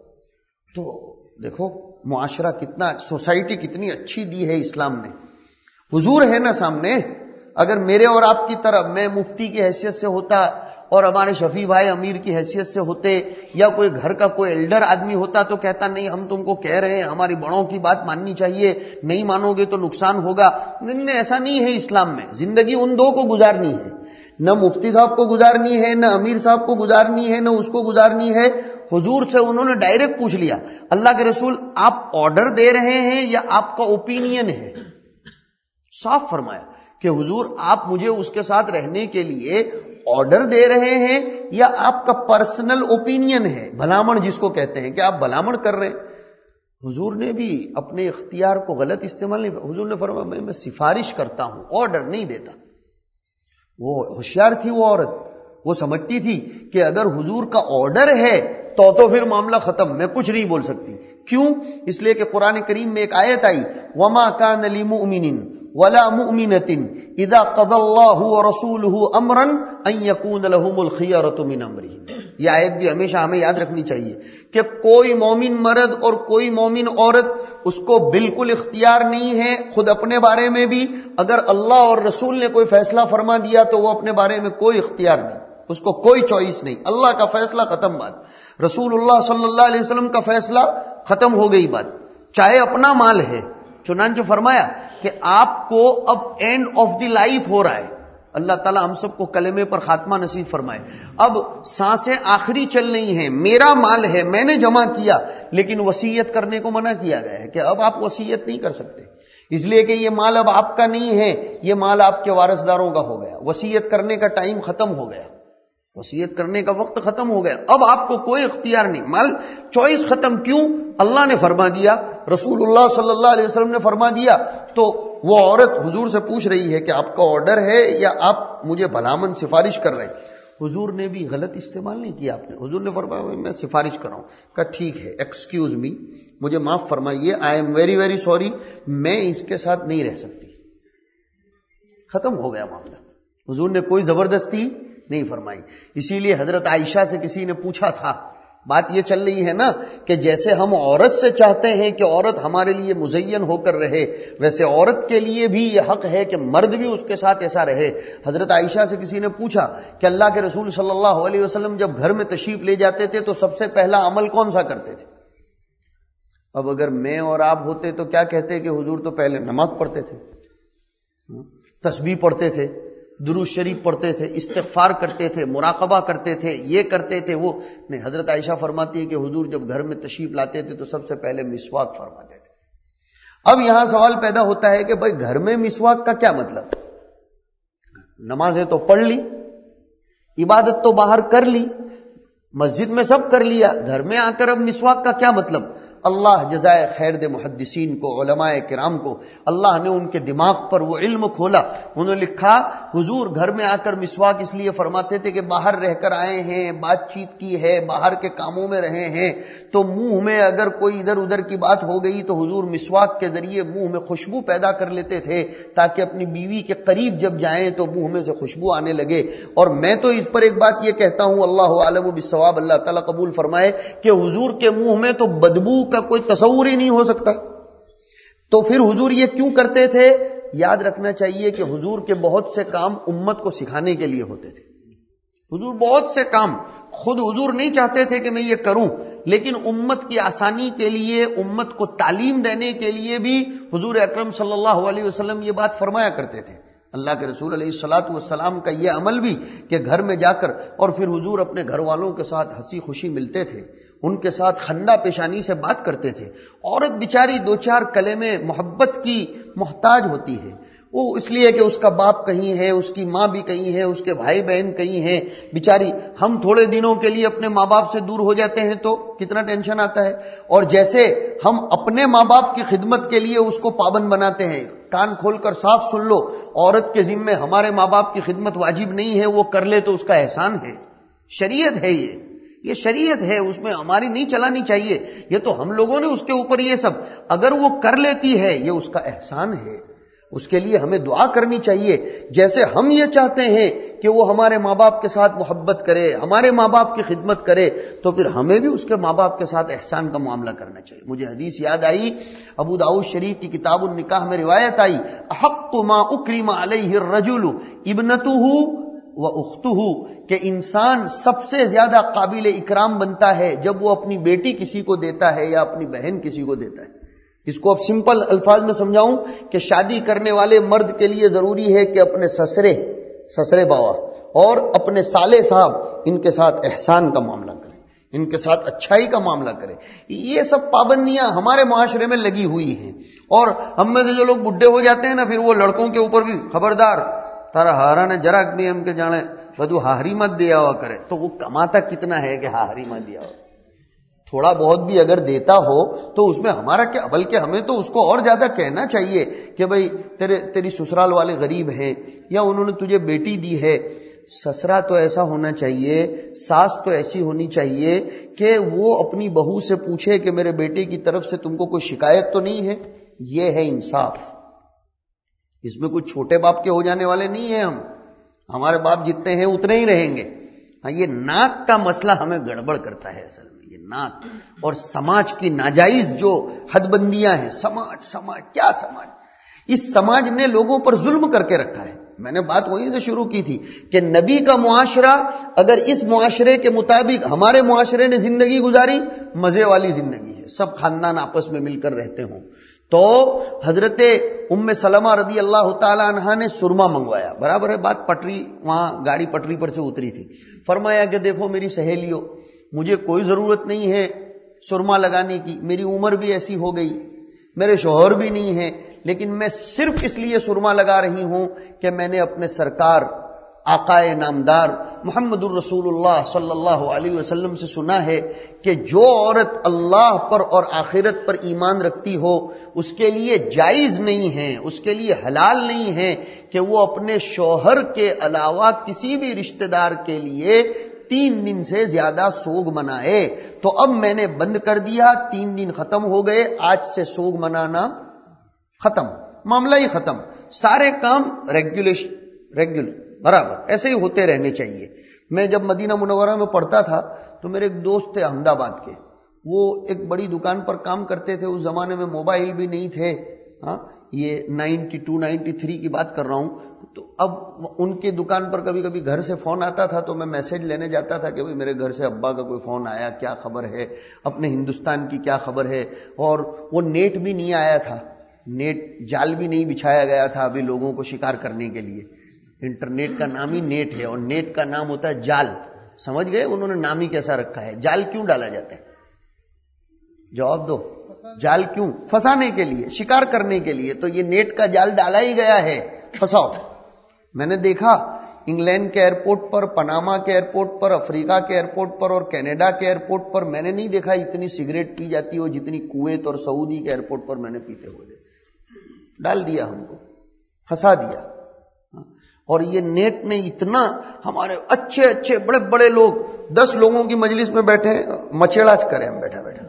تو دیکھو معاشرہ کتنا، سوسائٹی کتنی اچھی دی ہے اسلام نے۔ حضور ہے نا سامنے، اگر میرے اور آپ کی طرف میں مفتی کی حیثیت سے ہوتا اور ہمارے شفیع بھائی امیر کی حیثیت سے ہوتے، یا کوئی گھر کا کوئی ایلڈر آدمی ہوتا تو کہتا نہیں ہم تم کو کہہ رہے ہیں ہماری بڑوں کی بات ماننی چاہیے، نہیں مانو گے تو نقصان ہوگا۔ نہیں، ایسا نہیں ہے اسلام میں۔ زندگی ان دو کو گزارنی ہے، نہ مفتی صاحب کو گزارنی ہے، نہ امیر صاحب کو گزارنی ہے، نہ اس کو گزارنی ہے۔ حضور سے انہوں نے ڈائریکٹ پوچھ لیا، اللہ کے رسول آپ آرڈر دے رہے ہیں یا آپ کا اوپینین ہے؟ صاف فرمایا کہ حضور آپ مجھے اس کے ساتھ رہنے کے لیے آرڈر دے رہے ہیں یا آپ کا پرسنل اوپینین ہے، بھلامڑ جس کو کہتے ہیں کہ آپ بھلامڑ کر رہے ہیں۔ حضور نے بھی اپنے اختیار کو غلط استعمال نہیں، حضور نے فرمایا میں میں سفارش کرتا ہوں، آرڈر نہیں دیتا۔ وہ ہوشیار تھی وہ عورت، وہ سمجھتی تھی کہ اگر حضور کا آرڈر ہے تو تو پھر معاملہ ختم، میں کچھ نہیں بول سکتی۔ کیوں؟ اس لیے کہ قرآن کریم میں ایک آیت آئی، وَمَا كَانَ لِمُؤْمِنٍ وَلَا مُؤْمِنَةٍ إِذَا قَضَى اللَّهُ وَرَسُولُهُ أَمْرًا أَن يَكُونَ لَهُمُ الْخِيَرَةُ مِنْ أَمْرِهِمْ۔ یہ آیت بھی ہمیشہ ہمیں یاد رکھنی چاہیے کہ کوئی مومن مرد اور کوئی مومن عورت، اس کو بالکل اختیار نہیں ہے خود اپنے بارے میں بھی، اگر اللہ اور رسول نے کوئی فیصلہ فرما دیا تو وہ اپنے بارے میں کوئی اختیار نہیں، اس کو کوئی چوائس نہیں۔ اللہ کا فیصلہ، ختم بات۔ رسول اللہ صلی اللہ علیہ وسلم کا فیصلہ، ختم ہو گئی بات۔ چاہے اپنا مال ہے، چنانچہ فرمایا کہ آپ کو اب اینڈ آف دی لائف ہو رہا ہے، اللہ تعالیٰ ہم سب کو کلمے پر خاتمہ نصیب فرمائے۔ اب سانسیں آخری چل رہی ہیں، میرا مال ہے، میں نے جمع کیا، لیکن وصیت کرنے کو منع کیا گیا ہے کہ اب آپ وصیت نہیں کر سکتے، اس لیے کہ یہ مال اب آپ کا نہیں ہے، یہ مال آپ کے وارثداروں کا ہو گیا، وصیت کرنے کا ٹائم ختم ہو گیا، وصیت کرنے کا وقت ختم ہو گیا، اب آپ کو کوئی اختیار نہیں، مال چوائس ختم۔ کیوں؟ اللہ نے فرما دیا، رسول اللہ صلی اللہ علیہ وسلم نے فرما دیا۔ تو وہ عورت حضور سے پوچھ رہی ہے کہ آپ کا آرڈر ہے یا آپ مجھے بھلامن سفارش کر رہے ہیں۔ حضور نے بھی غلط استعمال نہیں کیا آپ نے، حضور نے فرمایا میں سفارش کر رہا ہوں۔ کہا ٹھیک ہے، ایکسکیوز می، مجھے معاف فرمائیے، I am very very sorry, میں اس کے ساتھ نہیں رہ سکتی۔ ختم ہو گیا معاملہ، حضور نے کوئی زبردستی نہیں فرمائی۔ اسی لیے حضرت عائشہ سے کسی نے پوچھا تھا بات یہ چل رہی ہے نا کہ جیسے ہم عورت سے چاہتے ہیں کہ عورت ہمارے لیے مزین ہو کر رہے، ویسے عورت کے لیے بھی یہ حق ہے کہ مرد بھی اس کے ساتھ ایسا رہے۔ حضرت عائشہ سے کسی نے پوچھا کہ اللہ کے رسول صلی اللہ علیہ وسلم جب گھر میں تشریف لے جاتے تھے تو سب سے پہلا عمل کون سا کرتے تھے؟ اب اگر میں اور آپ ہوتے تو کیا کہتے کہ حضور تو پہلے نماز پڑھتے تھے، تسبیح پڑھتے تھے، درود شریف پڑھتے تھے، استغفار کرتے تھے، مراقبہ کرتے تھے، یہ کرتے تھے وہ نہیں۔ حضرت عائشہ فرماتی ہے کہ حضور جب گھر میں تشریف لاتے تھے تو سب سے پہلے مسواک فرماتے تھے۔ اب یہاں سوال پیدا ہوتا ہے کہ بھائی گھر میں مسواک کا کیا مطلب؟ نمازیں تو پڑھ لی، عبادت تو باہر کر لی، مسجد میں سب کر لیا، گھر میں آ کر اب مسواک کا کیا مطلب؟ اللہ جزائے خیر دے محدثین کو، علماء کرام کو، اللہ نے ان کے دماغ پر وہ علم کھولا، انہوں نے لکھا حضور گھر میں آ کر مسواک اس لیے فرماتے تھے کہ باہر رہ کر آئے ہیں، بات چیت کی ہے، باہر کے کاموں میں رہے ہیں، تو منہ میں اگر کوئی ادھر ادھر کی بات ہو گئی تو حضور مسواک کے ذریعے منہ میں خوشبو پیدا کر لیتے تھے تاکہ اپنی بیوی کے قریب جب جائیں تو منہ میں سے خوشبو آنے لگے۔ اور میں تو اس پر ایک بات یہ کہتا ہوں، اللہ عالم بالصواب، اللہ تعالیٰ قبول فرمائے، کہ حضور کے منہ میں تو بدبو کا کوئی تصور ہی نہیں ہو سکتا، تو پھر حضور یہ کیوں کرتے تھے؟ یاد رکھنا چاہیے کہ حضور کے بہت سے کام امت کو سکھانے کے لیے ہوتے تھے۔ حضور بہت سے کام خود حضور نہیں چاہتے تھے کہ میں یہ کروں، لیکن امت کی آسانی کے لیے، امت کو تعلیم دینے کے لیے بھی حضور اکرم صلی اللہ علیہ وسلم یہ بات فرمایا کرتے تھے۔ اللہ کے رسول علیہ الصلوۃ والسلام کا یہ عمل بھی کہ گھر میں جا کر اور پھر حضور اپنے گھر والوں کے ساتھ ہنسی خوشی ملتے تھے، ان کے ساتھ خندہ پیشانی سے بات کرتے تھے۔ عورت بیچاری دو چار کلمے محبت کی محتاج ہوتی ہے، وہ اس لیے کہ اس کا باپ کہیں ہے، اس کی ماں بھی کہیں ہے، اس کے بھائی بہن کہیں ہیں، بیچاری ہم تھوڑے دنوں کے لیے اپنے ماں باپ سے دور ہو جاتے ہیں تو کتنا ٹینشن آتا ہے، اور جیسے ہم اپنے ماں باپ کی خدمت کے لیے اس کو پابند بناتے ہیں۔ کان کھول کر صاف سن لو، عورت کے ذمے ہمارے ماں باپ کی خدمت واجب نہیں ہے، وہ کر لے تو اس کا احسان ہے، شریعت ہے، یہ یہ شریعت ہے، اس میں ہماری نہیں چلانی چاہیے، یہ تو ہم لوگوں نے اس کے اوپر یہ سب، اگر وہ کر لیتی ہے یہ اس کا احسان ہے، اس کے لیے ہمیں دعا کرنی چاہیے۔ جیسے ہم یہ چاہتے ہیں کہ وہ ہمارے ماں باپ کے ساتھ محبت کرے، ہمارے ماں باپ کی خدمت کرے، تو پھر ہمیں بھی اس کے ماں باپ کے ساتھ احسان کا معاملہ کرنا چاہیے۔ مجھے حدیث یاد آئی، ابو داؤد شریف کی کتاب النکاح میں روایت آئی، احق ما اکرم علیہ الرجل ابنتہ و اختہ، کہ انسان سب سے زیادہ قابل اکرام بنتا ہے جب وہ اپنی بیٹی کسی کو دیتا ہے یا اپنی بہن کسی کو دیتا ہے۔ اس کو اب سمپل الفاظ میں سمجھاؤں کہ شادی کرنے والے مرد کے لیے ضروری ہے کہ اپنے سسرے سسرے باوا اور اپنے سالے صاحب ان کے ساتھ احسان کا معاملہ کرے، ان کے ساتھ اچھائی کا معاملہ کرے۔ یہ سب پابندیاں ہمارے معاشرے میں لگی ہوئی ہیں، اور ہم میں سے جو لوگ بڈھے ہو جاتے ہیں نا، پھر وہ لڑکوں کے اوپر بھی خبردار تارا ہارا نے جرک بھی ہم کے جانے بدو ہاہری مت دیا ہوا کرے، تو وہ کماتا کتنا ہے کہ ہاہری مت دیا ہوا، تھوڑا بہت بھی اگر دیتا ہو تو اس میں ہمارا کیا، بلکہ ہمیں تو اس کو اور زیادہ کہنا چاہیے کہ بھئی تیرے تیری سسرال والے غریب ہیں یا انہوں نے تجھے بیٹی دی ہے، سسرا تو ایسا ہونا چاہیے، ساس تو ایسی ہونی چاہیے کہ وہ اپنی بہو سے پوچھے کہ میرے بیٹے کی طرف سے تم کو کوئی شکایت تو نہیں ہے۔ یہ ہے انصاف، اس میں کوئی چھوٹے باپ کے ہو جانے والے نہیں ہیں، ہم ہمارے باپ جتنے ہیں اتنے ہی رہیں گے۔ ہاں، یہ ناک کا مسئلہ ہمیں گڑبڑ کرتا ہے اصل میں، یہ ناک اور سماج کی ناجائز جو حد بندیاں ہیں، سماج سماج کیا سماج، اس سماج نے لوگوں پر ظلم کر کے رکھا ہے۔ میں نے بات وہیں سے شروع کی تھی کہ نبی کا معاشرہ اگر اس معاشرے کے مطابق ہمارے معاشرے نے زندگی گزاری، مزے والی زندگی ہے، سب خاندان آپس میں مل کر رہتے ہوں، تو حضرت ام سلمہ رضی اللہ تعالی عنہا نے سرما منگوایا، برابر ہے بات، پٹری وہاں گاڑی پٹری پر سے اتری تھی، فرمایا کہ دیکھو میری سہیلیوں، مجھے کوئی ضرورت نہیں ہے سرما لگانے کی، میری عمر بھی ایسی ہو گئی، میرے شوہر بھی نہیں ہے، لیکن میں صرف اس لیے سرما لگا رہی ہوں کہ میں نے اپنے سرکار آقائے نامدار محمد الرسول اللہ صلی اللہ علیہ وسلم سے سنا ہے کہ جو عورت اللہ پر اور آخرت پر ایمان رکھتی ہو اس کے لیے جائز نہیں ہے، اس کے لیے حلال نہیں ہے کہ وہ اپنے شوہر کے علاوہ کسی بھی رشتہ دار کے لیے تین دن سے زیادہ سوگ منائے۔ تو اب میں نے بند کر دیا، تین دن ختم ہو گئے، آج سے سوگ منانا ختم، معاملہ ہی ختم، سارے کام ریگولیشن ریگولر برابر ایسے ہی ہوتے رہنے چاہیے۔ میں جب مدینہ منورہ میں پڑھتا تھا تو میرے ایک دوست تھے احمد آباد کے، وہ ایک بڑی دکان پر کام کرتے تھے. اس زمانے میں موبائل بھی نہیں تھے، ہاں یہ نائنٹی ٹو نائنٹی تھری کی بات کر رہا ہوں. تو اب ان کے دکان پر کبھی کبھی گھر سے فون آتا تھا تو میں میسج لینے جاتا تھا کہ بھئی میرے گھر سے ابا کا کوئی فون آیا، کیا خبر ہے، اپنے ہندوستان کی کیا خبر ہے. اور وہ نیٹ بھی نہیں آیا تھا، نیٹ جال بھی نہیں بچھایا گیا تھا ابھی لوگوں کو شکار کرنے کے لیے. انٹرنیٹ کا نام ہی نیٹ ہے اور نیٹ کا نام ہوتا ہے جال. سمجھ گئے انہوں نے نام ہی کیسا رکھا ہے. جال کیوں ڈالا جاتا ہے؟ جواب دو. جال کیوں؟ پھنسانے کے لیے، شکار کرنے کے لیے. تو یہ نیٹ کا جال ڈالا ہی گیا ہے، پھنساؤ. میں نے دیکھا انگلینڈ کے ایئرپورٹ پر، پناما کے ایئرپورٹ پر، افریقہ کے ایئرپورٹ پر اور کینیڈا کے ایئرپورٹ پر میں نے نہیں دیکھا اتنی سگریٹ پی جاتی ہو جتنی کویت اور سعودی کے ایئرپورٹ پر میں نے پیتے ہوئے. ڈال دیا ہم کو، پھنسا دیا. اور یہ نیٹ نے اتنا ہمارے اچھے اچھے بڑے بڑے لوگ دس لوگوں کی مجلس میں بیٹھے مچیڑا کرے ہم بیٹھا بیٹھا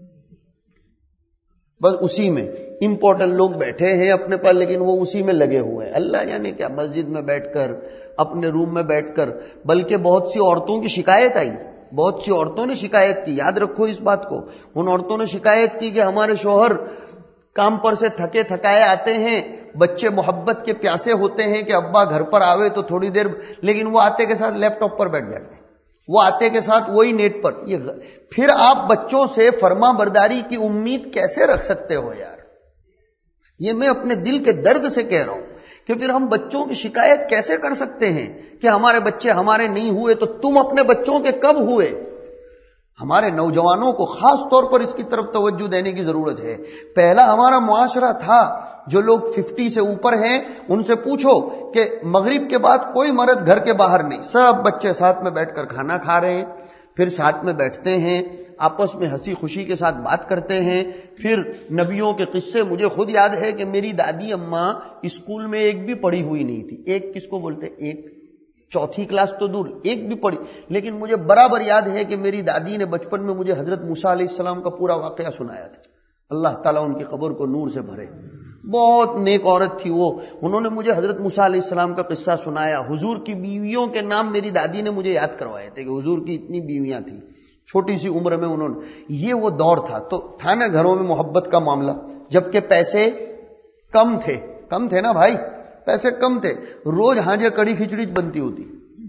بس اسی میں. امپورٹنٹ لوگ بیٹھے ہیں اپنے پر لیکن وہ اسی میں لگے ہوئے ہیں. اللہ جانے کیا مسجد میں بیٹھ کر، اپنے روم میں بیٹھ کر. بلکہ بہت سی عورتوں کی شکایت آئی، بہت سی عورتوں نے شکایت کی. یاد رکھو اس بات کو. ان عورتوں نے شکایت کی کہ ہمارے شوہر کام پر سے تھکے تھکائے آتے ہیں، بچے محبت کے پیاسے ہوتے ہیں کہ ابا گھر پر آوے تو تھوڑی دیر، لیکن وہ آتے کے ساتھ لیپ ٹاپ پر بیٹھ جاتے ہیں، وہ آتے کے ساتھ وہی نیٹ پر. یہ پھر آپ بچوں سے فرما برداری کی امید کیسے رکھ سکتے ہو یار؟ یہ میں اپنے دل کے درد سے کہہ رہا ہوں کہ پھر ہم بچوں کی شکایت کیسے کر سکتے ہیں کہ ہمارے بچے ہمارے نہیں ہوئے. تو تم اپنے بچوں کے کب ہوئے؟ ہمارے نوجوانوں کو خاص طور پر اس کی طرف توجہ دینے کی ضرورت ہے. پہلا ہمارا معاشرہ تھا، جو لوگ ففٹی سے اوپر ہیں ان سے پوچھو کہ مغرب کے بعد کوئی مرد گھر کے باہر نہیں، سب بچے ساتھ میں بیٹھ کر کھانا کھا رہے ہیں، پھر ساتھ میں بیٹھتے ہیں، آپس میں ہنسی خوشی کے ساتھ بات کرتے ہیں. پھر نبیوں کے قصے، مجھے خود یاد ہے کہ میری دادی اماں اسکول میں ایک بھی پڑھی ہوئی نہیں تھی. ایک کس کو بولتے؟ ایک چوتھی کلاس تو دور، ایک بھی پڑھی. لیکن مجھے برابر یاد ہے کہ میری دادی نے بچپن میں مجھے حضرت موسیٰ علیہ السلام کا پورا واقعہ سنایا تھا. اللہ تعالیٰ ان کی قبر کو نور سے بھرے. بہت نیک عورت تھی وہ. انہوں نے مجھے حضرت موسیٰ علیہ السلام کا قصہ سنایا. حضور کی بیویوں کے نام میری دادی نے مجھے یاد کروائے تھے کہ حضور کی اتنی بیویاں تھیں چھوٹی سی عمر میں انہوں نے. یہ وہ دور تھا. تو تھا نا گھروں میں محبت کا معاملہ، جبکہ پیسے کم تھے. کم تھے نا بھائی، پیسے کم تھے. روز ہاں کڑی کھچڑی بنتی ہوتی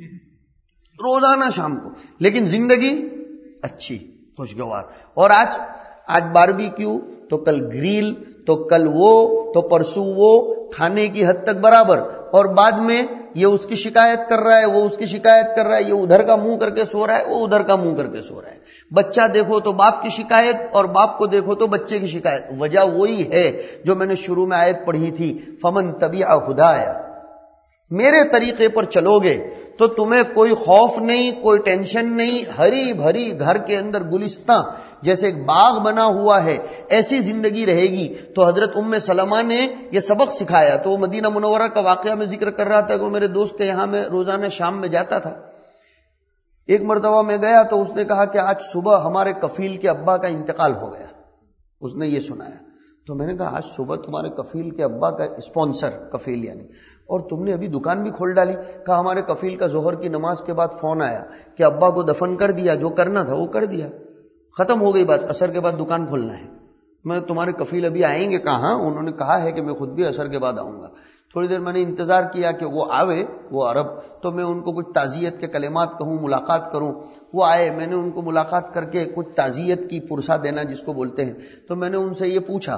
روزانہ شام کو، لیکن زندگی اچھی خوشگوار. اور آج آج باربیکیو تو کل گریل تو کل وہ تو پرسوں وہ، کھانے کی حد تک برابر. اور بعد میں یہ اس کی شکایت کر رہا ہے، وہ اس کی شکایت کر رہا ہے، یہ ادھر کا منہ کر کے سو رہا ہے، وہ ادھر کا منہ کر کے سو رہا ہے. بچہ دیکھو تو باپ کی شکایت اور باپ کو دیکھو تو بچے کی شکایت. وجہ وہی ہے جو میں نے شروع میں آیت پڑھی تھی، فمن تبع ہدایا. میرے طریقے پر چلو گے تو تمہیں کوئی خوف نہیں، کوئی ٹینشن نہیں. ہری بھری گھر کے اندر گلستان جیسے ایک باغ بنا ہوا ہے، ایسی زندگی رہے گی. تو حضرت ام سلمہ نے یہ سبق سکھایا. تو وہ مدینہ منورہ کا واقعہ میں ذکر کر رہا تھا کہ وہ میرے دوست کے یہاں میں روزانہ شام میں جاتا تھا. ایک مرتبہ میں گیا تو اس نے کہا کہ آج صبح ہمارے کفیل کے ابا کا انتقال ہو گیا. اس نے یہ سنایا. تو میں نے کہا آج صبح تمہارے کفیل کے ابا کا اسپانسر، کفیل یعنی، اور تم نے ابھی دکان بھی کھول ڈالی. کہا ہمارے کفیل کا ظہر کی نماز کے بعد فون آیا کہ ابا کو دفن کر دیا، جو کرنا تھا وہ کر دیا، ختم ہو گئی بات، عصر کے بعد دکان کھولنا ہے. میں تمہارے کفیل ابھی آئیں گے؟ کہاں. انہوں نے کہا ہے کہ میں خود بھی عصر کے بعد آؤں گا. تھوڑی دیر میں نے انتظار کیا کہ وہ آوے، وہ عرب، تو میں ان کو کچھ تعزیت کے کلمات کہوں، ملاقات کروں. وہ آئے، میں نے ان کو ملاقات کر کے کچھ تعزیت کی پرسہ دینا جس کو بولتے ہیں. تو میں نے ان سے یہ پوچھا،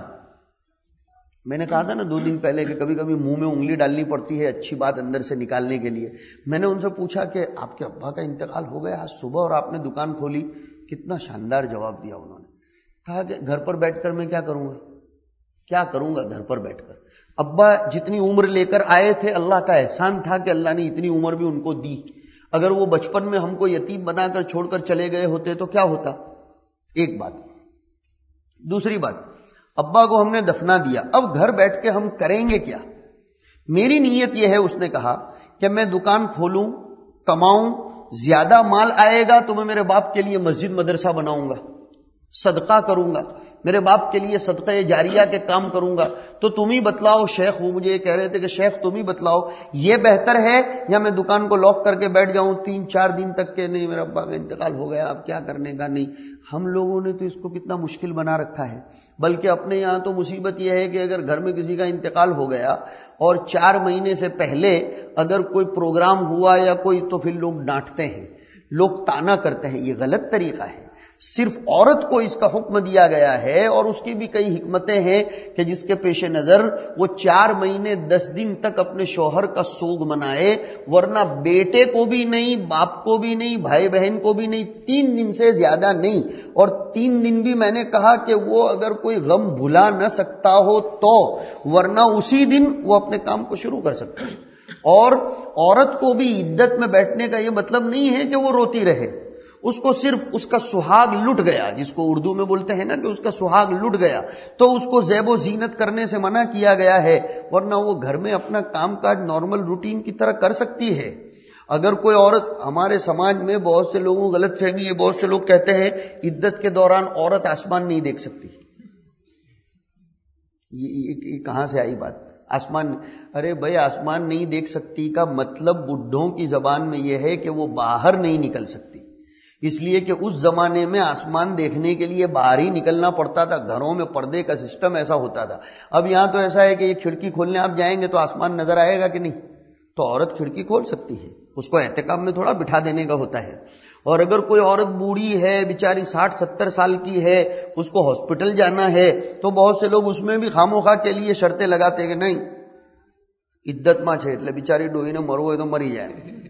میں نے کہا تھا نا دو دن پہلے کہ کبھی کبھی منہ میں انگلی ڈالنی پڑتی ہے اچھی بات اندر سے نکالنے کے لیے. میں نے ان سے پوچھا کہ آپ کے ابا کا انتقال ہو گیا آج صبح اور آپ نے دکان کھولی. کتنا شاندار جواب دیا انہوں نے. کہا کہ گھر پر بیٹھ کر میں کیا کروں گا، کیا کروں گا گھر پر بیٹھ کر. ابا جتنی عمر لے کر آئے تھے اللہ کا احسان تھا کہ اللہ نے اتنی عمر بھی ان کو دی. اگر وہ بچپن میں ہم کو یتیم بنا کر چھوڑ کر چلے گئے ہوتے تو کیا ہوتا. ایک بات. دوسری بات، ابا کو ہم نے دفنا دیا، اب گھر بیٹھ کے ہم کریں گے کیا. میری نیت یہ ہے، اس نے کہا، کہ میں دکان کھولوں، کماؤں، زیادہ مال آئے گا تو میں میرے باپ کے لیے مسجد مدرسہ بناؤں گا، صدقہ کروں گا. میرے باپ کے لیے صدقہ جاریہ کے کام کروں گا. تو تم ہی بتلاؤ شیخ. وہ مجھے یہ کہہ رہے تھے کہ شیخ تم ہی بتلاؤ یہ بہتر ہے یا میں دکان کو لاک کر کے بیٹھ جاؤں تین چار دن تک کہ نہیں میرا ابا کا انتقال ہو گیا اب کیا کرنے کا. نہیں, ہم لوگوں نے تو اس کو کتنا مشکل بنا رکھا ہے. بلکہ اپنے یہاں تو مصیبت یہ ہے کہ اگر گھر میں کسی کا انتقال ہو گیا اور چار مہینے سے پہلے اگر کوئی پروگرام ہوا یا کوئی, تو پھر لوگ ڈانٹتے ہیں, لوگ طعنا کرتے ہیں. یہ غلط طریقہ ہے. صرف عورت کو اس کا حکم دیا گیا ہے اور اس کی بھی کئی حکمتیں ہیں کہ جس کے پیش نظر وہ چار مہینے دس دن تک اپنے شوہر کا سوگ منائے, ورنہ بیٹے کو بھی نہیں, باپ کو بھی نہیں, بھائی بہن کو بھی نہیں, تین دن سے زیادہ نہیں. اور تین دن بھی میں نے کہا کہ وہ اگر کوئی غم بھلا نہ سکتا ہو تو, ورنہ اسی دن وہ اپنے کام کو شروع کر سکتا ہے. اور عورت کو بھی عدت میں بیٹھنے کا یہ مطلب نہیں ہے کہ وہ روتی رہے. اس کو صرف اس کا سہاگ لٹ گیا, جس کو اردو میں بولتے ہیں نا کہ اس کا سہاگ لٹ گیا, تو اس کو زیب و زینت کرنے سے منع کیا گیا ہے, ورنہ وہ گھر میں اپنا کام کاج نارمل روٹین کی طرح کر سکتی ہے. اگر کوئی عورت, ہمارے سماج میں بہت سے لوگوں کو غلط فہمی ہے, بہت سے لوگ کہتے ہیں عدت کے دوران عورت آسمان نہیں دیکھ سکتی. یہ کہاں سے آئی بات؟ آسمان, ارے بھائی آسمان نہیں دیکھ سکتی کا مطلب بڈھوں کی زبان میں یہ ہے کہ وہ باہر نہیں نکل سکتی. اس لیے کہ اس زمانے میں آسمان دیکھنے کے لیے باہر ہی نکلنا پڑتا تھا, گھروں میں پردے کا سسٹم ایسا ہوتا تھا. اب یہاں تو ایسا ہے کہ یہ کھڑکی کھولنے آپ جائیں گے تو آسمان نظر آئے گا کہ نہیں, تو عورت کھڑکی کھول سکتی ہے, اس کو احتکام میں تھوڑا بٹھا دینے کا ہوتا ہے. اور اگر کوئی عورت بوڑھی ہے, بیچاری ساٹھ ستر سال کی ہے, اس کو ہاسپٹل جانا ہے, تو بہت سے لوگ اس میں بھی خاموخواہ کے لیے شرطیں لگاتے ہیں کہ نہیں عدت ماں چھے એટલે بیچاری ڈوئی نے مرو ہے تو مری جائے.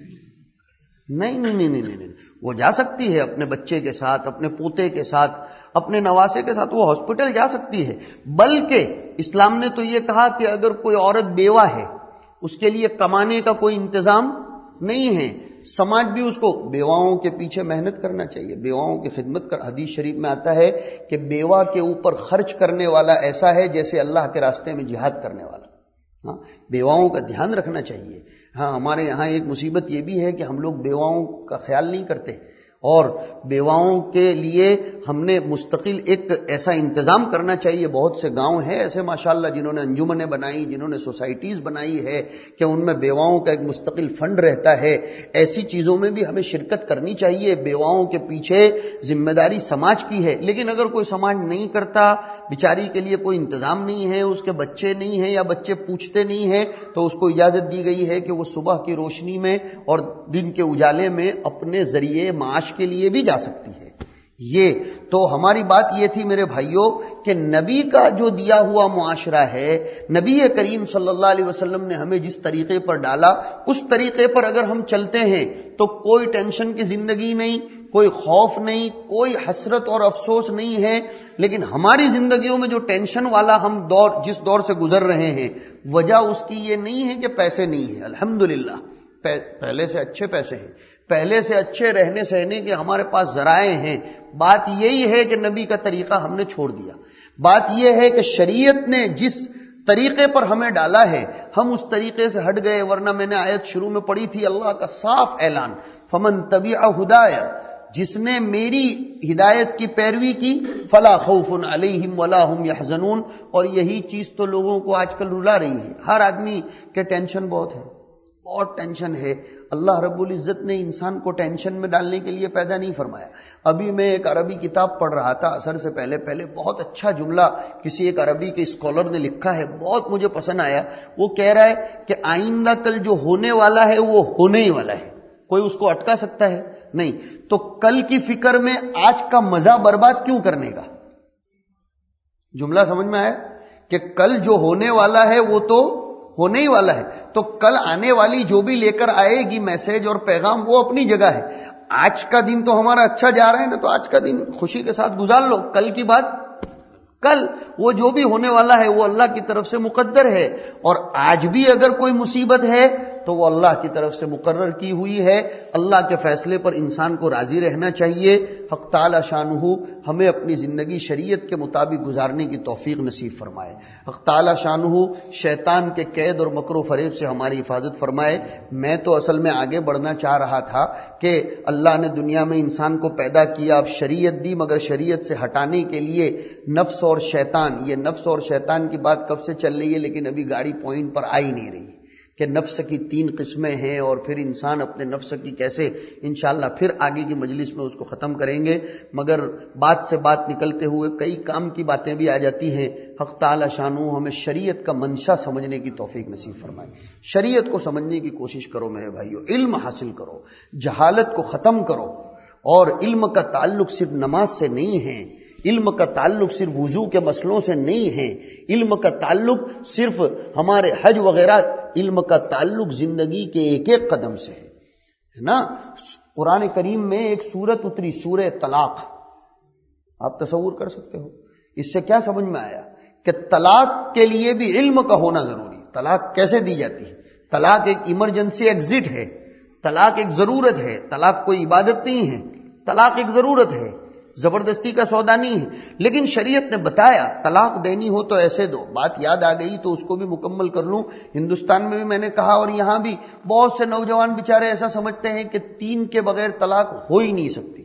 نہیں نہیں نہیں نہیں نہیں وہ جا سکتی ہے اپنے بچے کے ساتھ, اپنے پوتے کے ساتھ, اپنے نواسے کے ساتھ, وہ ہاسپٹل جا سکتی ہے. بلکہ اسلام نے تو یہ کہا کہ اگر کوئی عورت بیوہ ہے, اس کے لیے کمانے کا کوئی انتظام نہیں ہے, سماج بھی اس کو بیواؤں کے پیچھے محنت کرنا چاہیے, بیواؤں کی خدمت کر. حدیث شریف میں آتا ہے کہ بیوہ کے اوپر خرچ کرنے والا ایسا ہے جیسے اللہ کے راستے میں جہاد کرنے والا. ہاں, بیواؤں کا دھیان رکھنا چاہیے. ہاں, ہمارے یہاں ایک مصیبت یہ بھی ہے کہ ہم لوگ بیواؤں کا خیال نہیں کرتے, اور بیواؤں کے لیے ہم نے مستقل ایک ایسا انتظام کرنا چاہیے. بہت سے گاؤں ہیں ایسے ماشاءاللہ جنہوں نے انجمنیں بنائی, جنہوں نے سوسائٹیز بنائی ہے کہ ان میں بیواؤں کا ایک مستقل فنڈ رہتا ہے. ایسی چیزوں میں بھی ہمیں شرکت کرنی چاہیے. بیواؤں کے پیچھے ذمہ داری سماج کی ہے, لیکن اگر کوئی سماج نہیں کرتا, بیچاری کے لیے کوئی انتظام نہیں ہے, اس کے بچے نہیں ہیں یا بچے پوچھتے نہیں ہیں, تو اس کو اجازت دی گئی ہے کہ وہ صبح کی روشنی میں اور دن کے اجالے میں اپنے ذریعے معاش کے لیے بھی جا سکتی ہے. یہ تو ہماری بات یہ تھی میرے بھائیوں کہ نبی کا جو دیا ہوا معاشرہ ہے, نبی کریم صلی اللہ علیہ وسلم نے ہمیں جس طریقے پر ڈالا, اس طریقے پر اگر ہم چلتے ہیں تو کوئی ٹینشن کی زندگی نہیں, کوئی خوف نہیں, کوئی حسرت اور افسوس نہیں ہے. لیکن ہماری زندگیوں میں جو ٹینشن والا ہم دور جس دور سے گزر رہے ہیں, وجہ اس کی یہ نہیں ہے کہ پیسے نہیں ہیں. الحمدللہ پہلے سے اچھے پیسے ہیں, پہلے سے اچھے رہنے سہنے کے ہمارے پاس ذرائع ہیں. بات یہی ہے کہ نبی کا طریقہ ہم نے چھوڑ دیا. بات یہ ہے کہ شریعت نے جس طریقے پر ہمیں ڈالا ہے ہم اس طریقے سے ہٹ گئے. ورنہ میں نے آیت شروع میں پڑھی تھی, اللہ کا صاف اعلان, فمن تبع ہدایا, جس نے میری ہدایت کی پیروی کی, فلا خوف علیہم ولا هم یحزنون. اور یہی چیز تو لوگوں کو آج کل رلا رہی ہے. ہر آدمی کے ٹینشن بہت ہے, بہت ٹینشن ہے. اللہ رب العزت نے انسان کو ٹینشن میں ڈالنے کے لیے پیدا نہیں فرمایا. ابھی میں ایک عربی کتاب پڑھ رہا تھا اثر سے پہلے پہلے بہت اچھا جملہ کسی ایک عربی کے اسکالر نے لکھا ہے, بہت مجھے پسند آیا. وہ کہہ رہا ہے کہ آئندہ کل جو ہونے والا ہے وہ ہونے ہی والا ہے, کوئی اس کو اٹکا سکتا ہے نہیں. تو کل کی فکر میں آج کا مزہ برباد کیوں کرنے کا. جملہ سمجھ میں آیا کہ کل جو ہونے والا ہے وہ تو ہونے ہی والا ہے, تو کل آنے والی جو بھی لے کر آئے گی میسج اور پیغام وہ اپنی جگہ ہے. آج کا دن تو ہمارا اچھا جا رہا ہے نا, تو آج کا دن خوشی کے ساتھ گزار لو. کل کی بات کل, وہ جو بھی ہونے والا ہے وہ اللہ کی طرف سے مقدر ہے. اور آج بھی اگر کوئی مصیبت ہے تو وہ اللہ کی طرف سے مقرر کی ہوئی ہے. اللہ کے فیصلے پر انسان کو راضی رہنا چاہیے. حق تعالی شانہ ہمیں اپنی زندگی شریعت کے مطابق گزارنے کی توفیق نصیب فرمائے. حق تعالی شانہ شیطان کے قید اور مکر و فریب سے ہماری حفاظت فرمائے. میں تو اصل میں آگے بڑھنا چاہ رہا تھا کہ اللہ نے دنیا میں انسان کو پیدا کیا، اب شریعت دی، مگر شریعت سے ہٹانے کے لیے نفس اور شیطان، یہ نفس اور شیطان کی بات کب سے چل رہی ہے لیکن ابھی گاڑی پوائنٹ پر آ ہی نہیں رہی کہ نفس کی تین قسمیں ہیں اور پھر انسان اپنے نفس کی کیسے، انشاءاللہ پھر آگے کی مجلس میں اس کو ختم کریں گے. مگر بات سے بات نکلتے ہوئے کئی کام کی باتیں بھی آ جاتی ہیں. حق تعالی شانہ ہمیں شریعت کا منشا سمجھنے کی توفیق نصیب فرمائے. شریعت کو سمجھنے کی کوشش کرو میرے بھائیو، علم حاصل کرو، جہالت کو ختم کرو. اور علم کا تعلق صرف نماز سے نہیں ہے، علم کا تعلق صرف وضو کے مسئلوں سے نہیں ہے، علم کا تعلق صرف ہمارے حج وغیرہ، علم کا تعلق زندگی کے ایک ایک قدم سے ہے نا. قرآن کریم میں ایک سورت اتری، سورہ طلاق. آپ تصور کر سکتے ہو اس سے کیا سمجھ میں آیا کہ طلاق کے لیے بھی علم کا ہونا ضروری. طلاق کیسے دی جاتی ہے؟ طلاق ایک ایمرجنسی ایگزٹ ہے، طلاق ایک ضرورت ہے. طلاق کوئی عبادت نہیں ہے، طلاق ایک ضرورت ہے، زبردستی کا سودا نہیں ہے. لیکن شریعت نے بتایا طلاق دینی ہو تو ایسے دو. بات یاد آ گئی تو اس کو بھی مکمل کر لوں. ہندوستان میں بھی میں نے کہا اور یہاں بھی بہت سے نوجوان بیچارے ایسا سمجھتے ہیں کہ تین کے بغیر طلاق ہو ہی نہیں سکتی.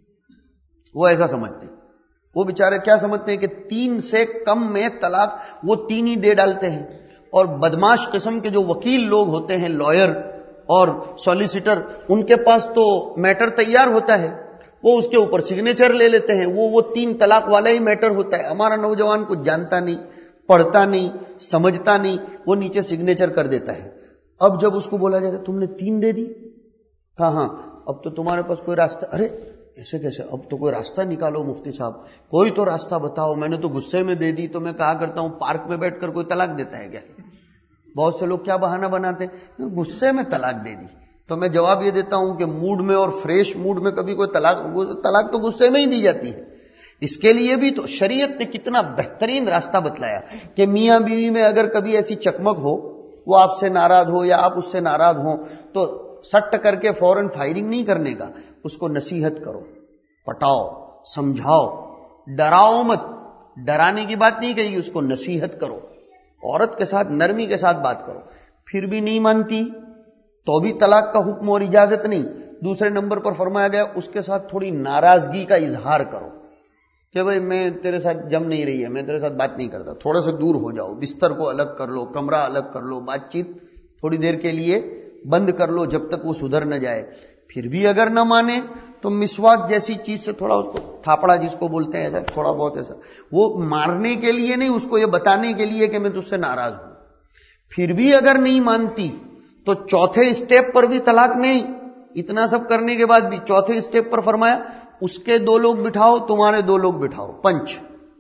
وہ ایسا سمجھتے ہیں، وہ بیچارے کیا سمجھتے ہیں کہ تین سے کم میں طلاق وہ تین ہی دے ڈالتے ہیں. اور بدماش قسم کے جو وکیل لوگ ہوتے ہیں، لائر اور سولیسیٹر، ان کے پاس تو میٹر تیار ہوتا ہے، وہ اس کے اوپر سگنیچر لے لیتے ہیں، وہ وہ تین طلاق والا ہی میٹر ہوتا ہے. ہمارا نوجوان کچھ جانتا نہیں، پڑھتا نہیں، سمجھتا نہیں، وہ نیچے سگنیچر کر دیتا ہے. اب جب اس کو بولا جاتا ہے تم نے تین دے دی، کہا ہاں اب تو تمہارے پاس کوئی راستہ، ارے ایسے کیسے، اب تو کوئی راستہ نکالو مفتی صاحب، کوئی تو راستہ بتاؤ. میں نے تو غصے میں دے دی. تو میں کہا کرتا ہوں پارک میں بیٹھ کر کوئی طلاق دیتا ہے کیا؟ بہت سے لوگ کیا بہانہ بناتے ہیں، غصے میں طلاق دے دی. تو میں جواب یہ دیتا ہوں کہ موڈ میں اور فریش موڈ میں کبھی کوئی طلاق طلاق تو غصے میں ہی دی جاتی ہے. اس کے لیے بھی تو شریعت نے کتنا بہترین راستہ بتلایا کہ میاں بیوی میں اگر کبھی ایسی چکمک ہو، وہ آپ سے ناراض ہو یا آپ اس سے ناراض ہوں، تو سٹ کر کے فوراً فائرنگ نہیں کرنے کا، اس کو نصیحت کرو، پٹاؤ، سمجھاؤ، ڈراؤ مت. ڈرانے کی بات نہیں کہی، اس کو نصیحت کرو، عورت کے ساتھ نرمی کے ساتھ بات کرو. پھر بھی نہیں مانتی تو بھی طلاق کا حکم اور اجازت نہیں. دوسرے نمبر پر فرمایا گیا اس کے ساتھ تھوڑی ناراضگی کا اظہار کرو کہ بھئی میں تیرے ساتھ جم نہیں رہی ہے، میں تیرے ساتھ بات نہیں کرتا، تھوڑا سا دور ہو جاؤ، بستر کو الگ کر لو، کمرہ الگ کر لو، بات چیت تھوڑی دیر کے لیے بند کر لو جب تک وہ سدھر نہ جائے. پھر بھی اگر نہ مانے تو مسواک جیسی چیز سے تھوڑا اس کو تھاپڑا جس کو بولتے ہیں، ایسا تھوڑا بہت ایسا، وہ مارنے کے لیے نہیں، اس کو یہ بتانے کے لیے کہ میں تجھ سے ناراض ہوں. پھر بھی اگر نہیں مانتی تو چوتھے اسٹیپ پر بھی طلاق نہیں. اتنا سب کرنے کے بعد بھی چوتھے اسٹیپ پر فرمایا اس کے دو لوگ بٹھاؤ، تمہارے دو لوگ بٹھاؤ، پنچ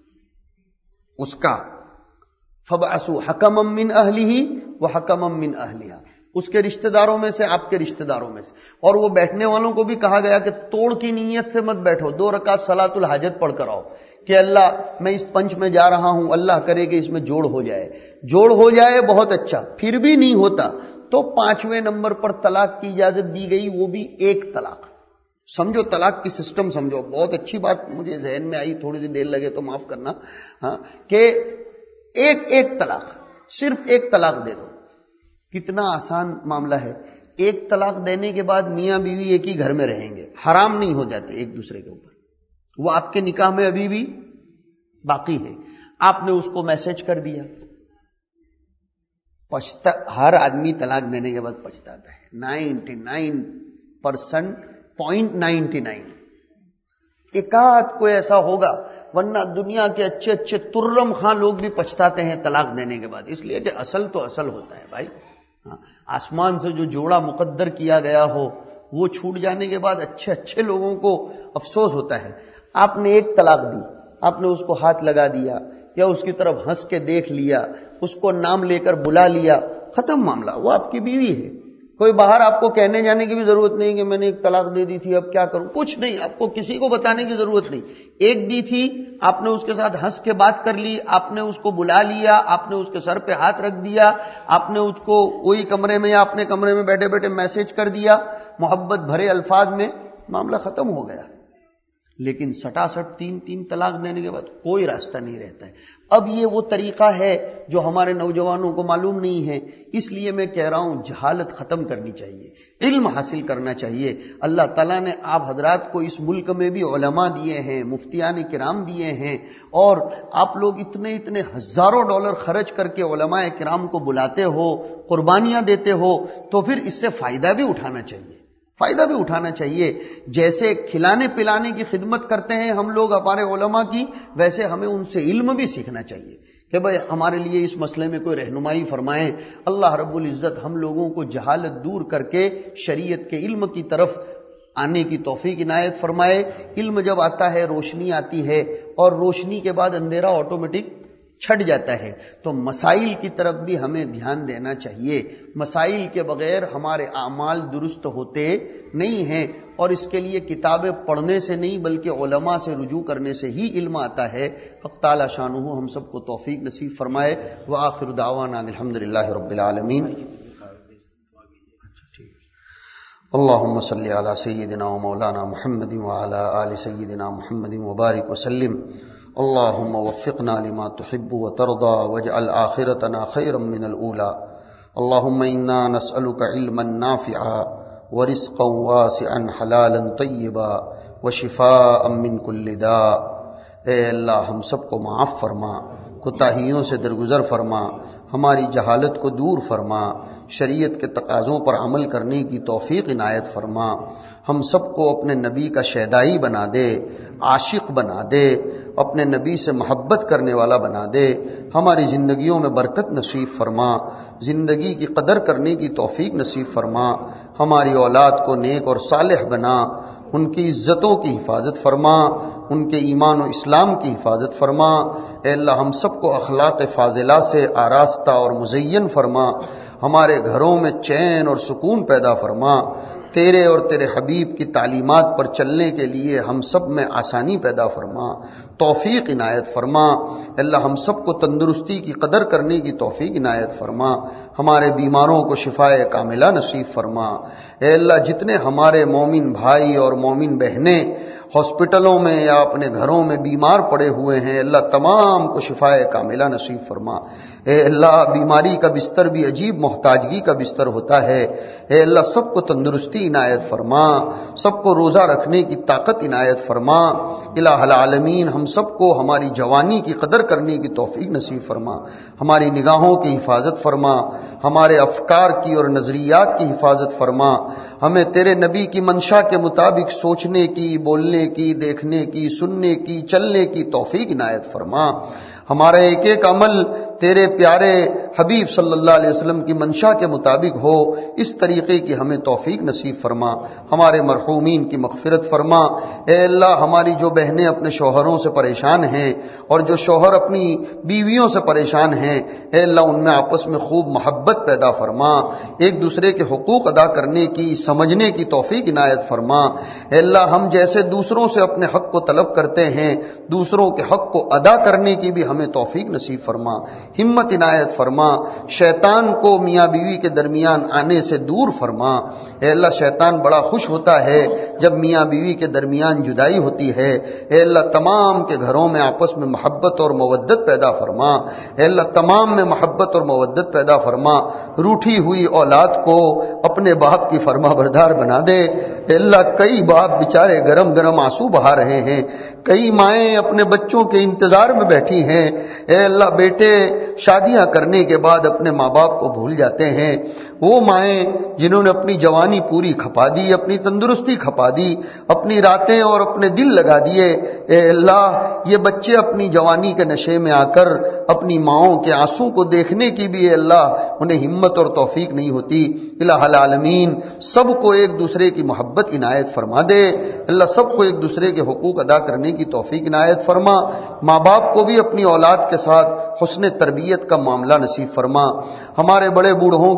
اس کا. فَبْعَثُوا حَكَمًا مِّنْ أَهْلِهِ وَحَكَمًا مِّنْ أَهْلِهَا، اس کے رشتہ داروں میں سے، آپ کے رشتہ داروں میں سے. اور وہ بیٹھنے والوں کو بھی کہا گیا کہ توڑ کی نیت سے مت بیٹھو، دو رکعت صلاۃ الحاجت پڑھ کر آؤ کہ اللہ میں اس پنچ میں جا رہا ہوں، اللہ کرے کہ اس میں جوڑ ہو جائے. جوڑ ہو جائے بہت اچھا، پھر بھی نہیں ہوتا تو پانچویں نمبر پر طلاق کی اجازت دی گئی، وہ بھی ایک طلاق. سمجھو طلاق کی سسٹم سمجھو. بہت اچھی بات مجھے ذہن میں آئی، تھوڑی سی دیر لگے تو معاف کرنا، ہاں، کہ ایک ایک طلاق، صرف ایک طلاق دے دو. کتنا آسان معاملہ ہے. ایک طلاق دینے کے بعد میاں بیوی ایک ہی گھر میں رہیں گے، حرام نہیں ہو جاتے ایک دوسرے کے اوپر، وہ آپ کے نکاح میں ابھی بھی باقی ہے. آپ نے اس کو میسج کر دیا، پچھتا، ہر آدمی طلاق دینے کے بعد پچھتاتا ہے، ninety nine percent point ninety nine. ایک آدھ کوئی ایسا ہوگا، ورنہ دنیا کے اچھے اچھے ترم خاں لوگ بھی پچھتاتے ہیں طلاق دینے کے بعد، اس لیے کہ اصل تو اصل ہوتا ہے بھائی. آسمان سے جو جوڑا مقدر کیا گیا ہو وہ چھوٹ جانے کے بعد اچھے اچھے لوگوں کو افسوس ہوتا ہے. آپ نے ایک طلاق دی، آپ نے اس کو ہاتھ لگا دیا یا اس کی طرف ہنس کے دیکھ لیا، اس کو نام لے کر بلا لیا، ختم معاملہ. وہ آپ کی بیوی ہے، کوئی باہر آپ کو کہنے جانے کی بھی ضرورت نہیں کہ میں نے ایک طلاق دے دی تھی اب کیا کروں، کچھ نہیں، آپ کو کسی کو بتانے کی ضرورت نہیں. ایک دی تھی، آپ نے اس کے ساتھ ہنس کے بات کر لی، آپ نے اس کو بلا لیا، آپ نے اس کے سر پہ ہاتھ رکھ دیا، آپ نے اس کو وہی کمرے میں یا اپنے کمرے میں بیٹھے بیٹھے میسج کر دیا محبت بھرے الفاظ میں، معاملہ ختم ہو گیا. لیکن سٹا سٹ تین تین طلاق دینے کے بعد کوئی راستہ نہیں رہتا ہے. اب یہ وہ طریقہ ہے جو ہمارے نوجوانوں کو معلوم نہیں ہے. اس لیے میں کہہ رہا ہوں جہالت ختم کرنی چاہیے، علم حاصل کرنا چاہیے. اللہ تعالیٰ نے آپ حضرات کو اس ملک میں بھی علماء دیے ہیں، مفتیان کرام دیے ہیں، اور آپ لوگ اتنے اتنے ہزاروں ڈالر خرچ کر کے علماء کرام کو بلاتے ہو، قربانیاں دیتے ہو، تو پھر اس سے فائدہ بھی اٹھانا چاہیے، فائدہ بھی اٹھانا چاہیے. جیسے کھلانے پلانے کی خدمت کرتے ہیں ہم لوگ ہمارے علماء کی، ویسے ہمیں ان سے علم بھی سیکھنا چاہیے کہ بھئی ہمارے لیے اس مسئلے میں کوئی رہنمائی فرمائیں. اللہ رب العزت ہم لوگوں کو جہالت دور کر کے شریعت کے علم کی طرف آنے کی توفیق عنایت فرمائے. علم جب آتا ہے روشنی آتی ہے، اور روشنی کے بعد اندھیرا آٹومیٹک چھٹ جاتا ہے. تو مسائل کی طرف بھی ہمیں دھیان دینا چاہیے. مسائل کے بغیر ہمارے اعمال درست ہوتے نہیں ہیں، اور اس کے لیے کتابیں پڑھنے سے نہیں بلکہ علماء سے رجوع کرنے سے ہی علم آتا ہے. حق تعالی شانہ ہم سب کو توفیق نصیب فرمائے. وآخر دعوانا الحمدللہ رب العالمین. اللہم صلی علی سیدنا و مولانا محمد وعلی آل سیدنا محمد وبارک وسلم. اللهم وفقنا لما تحب وترضى واجعل آخرتنا خيرا من الأولى. اللهم إنا نسألك علما نافعا ورزقا واسعا حلالا طيبا وشفاء من كل داء. اے اللہ ہم سب کو معاف فرما، کوتاہیوں سے درگزر فرما، ہماری جہالت کو دور فرما، شریعت کے تقاضوں پر عمل کرنے کی توفیق عنایت فرما. ہم سب کو اپنے نبی کا شیدائی بنا دے، عاشق بنا دے، اپنے نبی سے محبت کرنے والا بنا دے. ہماری زندگیوں میں برکت نصیب فرما، زندگی کی قدر کرنے کی توفیق نصیب فرما. ہماری اولاد کو نیک اور صالح بنا، ان کی عزتوں کی حفاظت فرما، ان کے ایمان و اسلام کی حفاظت فرما. اے اللہ ہم سب کو اخلاق فاضلہ سے آراستہ اور مزین فرما. ہمارے گھروں میں چین اور سکون پیدا فرما. تیرے اور تیرے حبیب کی تعلیمات پر چلنے کے لیے ہم سب میں آسانی پیدا فرما، توفیق عنایت فرما. اللہ ہم سب کو تندرستی کی قدر کرنے کی توفیق عنایت فرما. ہمارے بیماروں کو شفائے کاملہ نصیب فرما. اے اللہ جتنے ہمارے مومن بھائی اور مومن بہنیں ہاسپٹلوں میں یا اپنے گھروں میں بیمار پڑے ہوئے ہیں، اللہ تمام کو شفائے کاملہ نصیب فرما. اے اللہ بیماری کا بستر بھی عجیب محتاجگی کا بستر ہوتا ہے. اے اللہ سب کو تندرستی عنایت فرما، سب کو روزہ رکھنے کی طاقت عنایت فرما. الہ العالمین ہم سب کو ہماری جوانی کی قدر کرنے کی توفیق نصیب فرما. ہماری نگاہوں کی حفاظت فرما، ہمارے افکار کی اور نظریات کی حفاظت فرما. ہمیں تیرے نبی کی منشا کے مطابق سوچنے کی، بولنے کی، دیکھنے کی، سننے کی، چلنے کی توفیق عنایت فرما. ہمارا ایک ایک عمل تیرے پیارے حبیب صلی اللہ علیہ وسلم کی منشا کے مطابق ہو، اس طریقے کی ہمیں توفیق نصیب فرما. ہمارے مرحومین کی مغفرت فرما. اے اللہ ہماری جو بہنیں اپنے شوہروں سے پریشان ہیں اور جو شوہر اپنی بیویوں سے پریشان ہیں، اے اللہ ان میں آپس میں خوب محبت پیدا فرما. ایک دوسرے کے حقوق ادا کرنے کی، سمجھنے کی توفیق عنایت فرما. اے اللہ ہم جیسے دوسروں سے اپنے حق کو طلب کرتے ہیں، دوسروں کے حق کو ادا کرنے کی بھی ہمیں توفیق نصیب فرما. ہمت عنایت فرما. شیطان کو میاں بیوی کے درمیان آنے سے دور فرما. اے اللہ شیطان بڑا خوش ہوتا ہے جب میاں بیوی کے درمیان جدائی ہوتی ہے. اے اللہ تمام کے گھروں میں آپس میں محبت اور مودت پیدا فرما. اے اللہ تمام میں محبت اور مودت پیدا فرما. روٹھی ہوئی اولاد کو اپنے باپ کی فرما بردار بنا دے. اے اللہ کئی باپ بیچارے گرم گرم آنسو بہا رہے ہیں، کئی مائیں اپنے بچوں کے انتظار میں بیٹھی ہیں. اے اللہ بیٹے شادیاں کرنے کے بعد اپنے ماں باپ کو بھول جاتے ہیں. وہ مائیں جنہوں نے اپنی جوانی پوری کھپا دی، اپنی تندرستی کھپا دی، اپنی راتیں اور اپنے دل لگا دیے، اے اللہ یہ بچے اپنی جوانی کے نشے میں آ کر اپنی ماؤں کے آنسو کو دیکھنے کی بھی اے اللہ انہیں ہمت اور توفیق نہیں ہوتی. الہ العالمین سب کو ایک دوسرے کی محبت عنایت فرما دے. اللہ سب کو ایک دوسرے کے حقوق ادا کرنے کی توفیق عنایت فرما. ماں باپ کو بھی اپنی اولاد کے ساتھ حسن تربیت کا معاملہ نصیب فرما. ہمارے بڑے بوڑھوں کی عمروں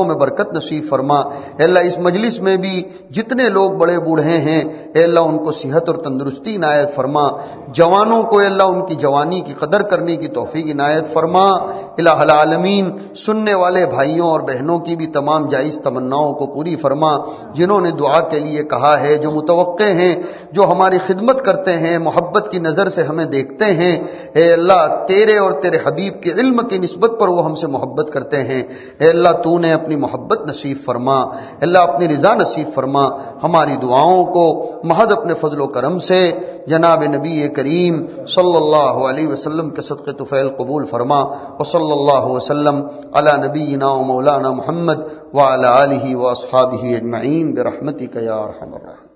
میں برکت نصیب فرما۔ اے اللہ اس مجلس میں بھی جتنے لوگ بڑے بوڑھے ہیں اے اللہ ان کو صحت اور تندرستی عنایت فرما، جوانوں کو اے اللہ ان کی جوانی کی قدر کرنے کی توفیق عنایت فرما۔ الہ العالمین سننے والے بھائیوں اور بہنوں کی بھی تمام جائز تمناؤں کو پوری فرما، جنہوں نے دعا کے لیے کہا ہے، جو متوقع ہیں، جو ہماری خدمت کرتے ہیں، محبت کی نظر سے ہمیں دیکھتے ہیں، اے اللہ تیرے اور تیرے حبیب کے علم کی نسبت پر وہ ہم سے محبت کرتے ہیں، اے اللہ تو نے اپنی محبت نصیب فرما، اے اللہ اپنی رضا نصیب فرما۔ ہماری دعاؤں کو محض اپنے فضل و کرم سے جناب نبی کریم صلی اللہ علیہ وسلم کے صدقے طفیل قبول فرما۔ وصلی اللہ وسلم علی نبینا و مولانا محمد وعلی آلہ واصحابہ اجمعین برحمتک یا ارحم الراحمین۔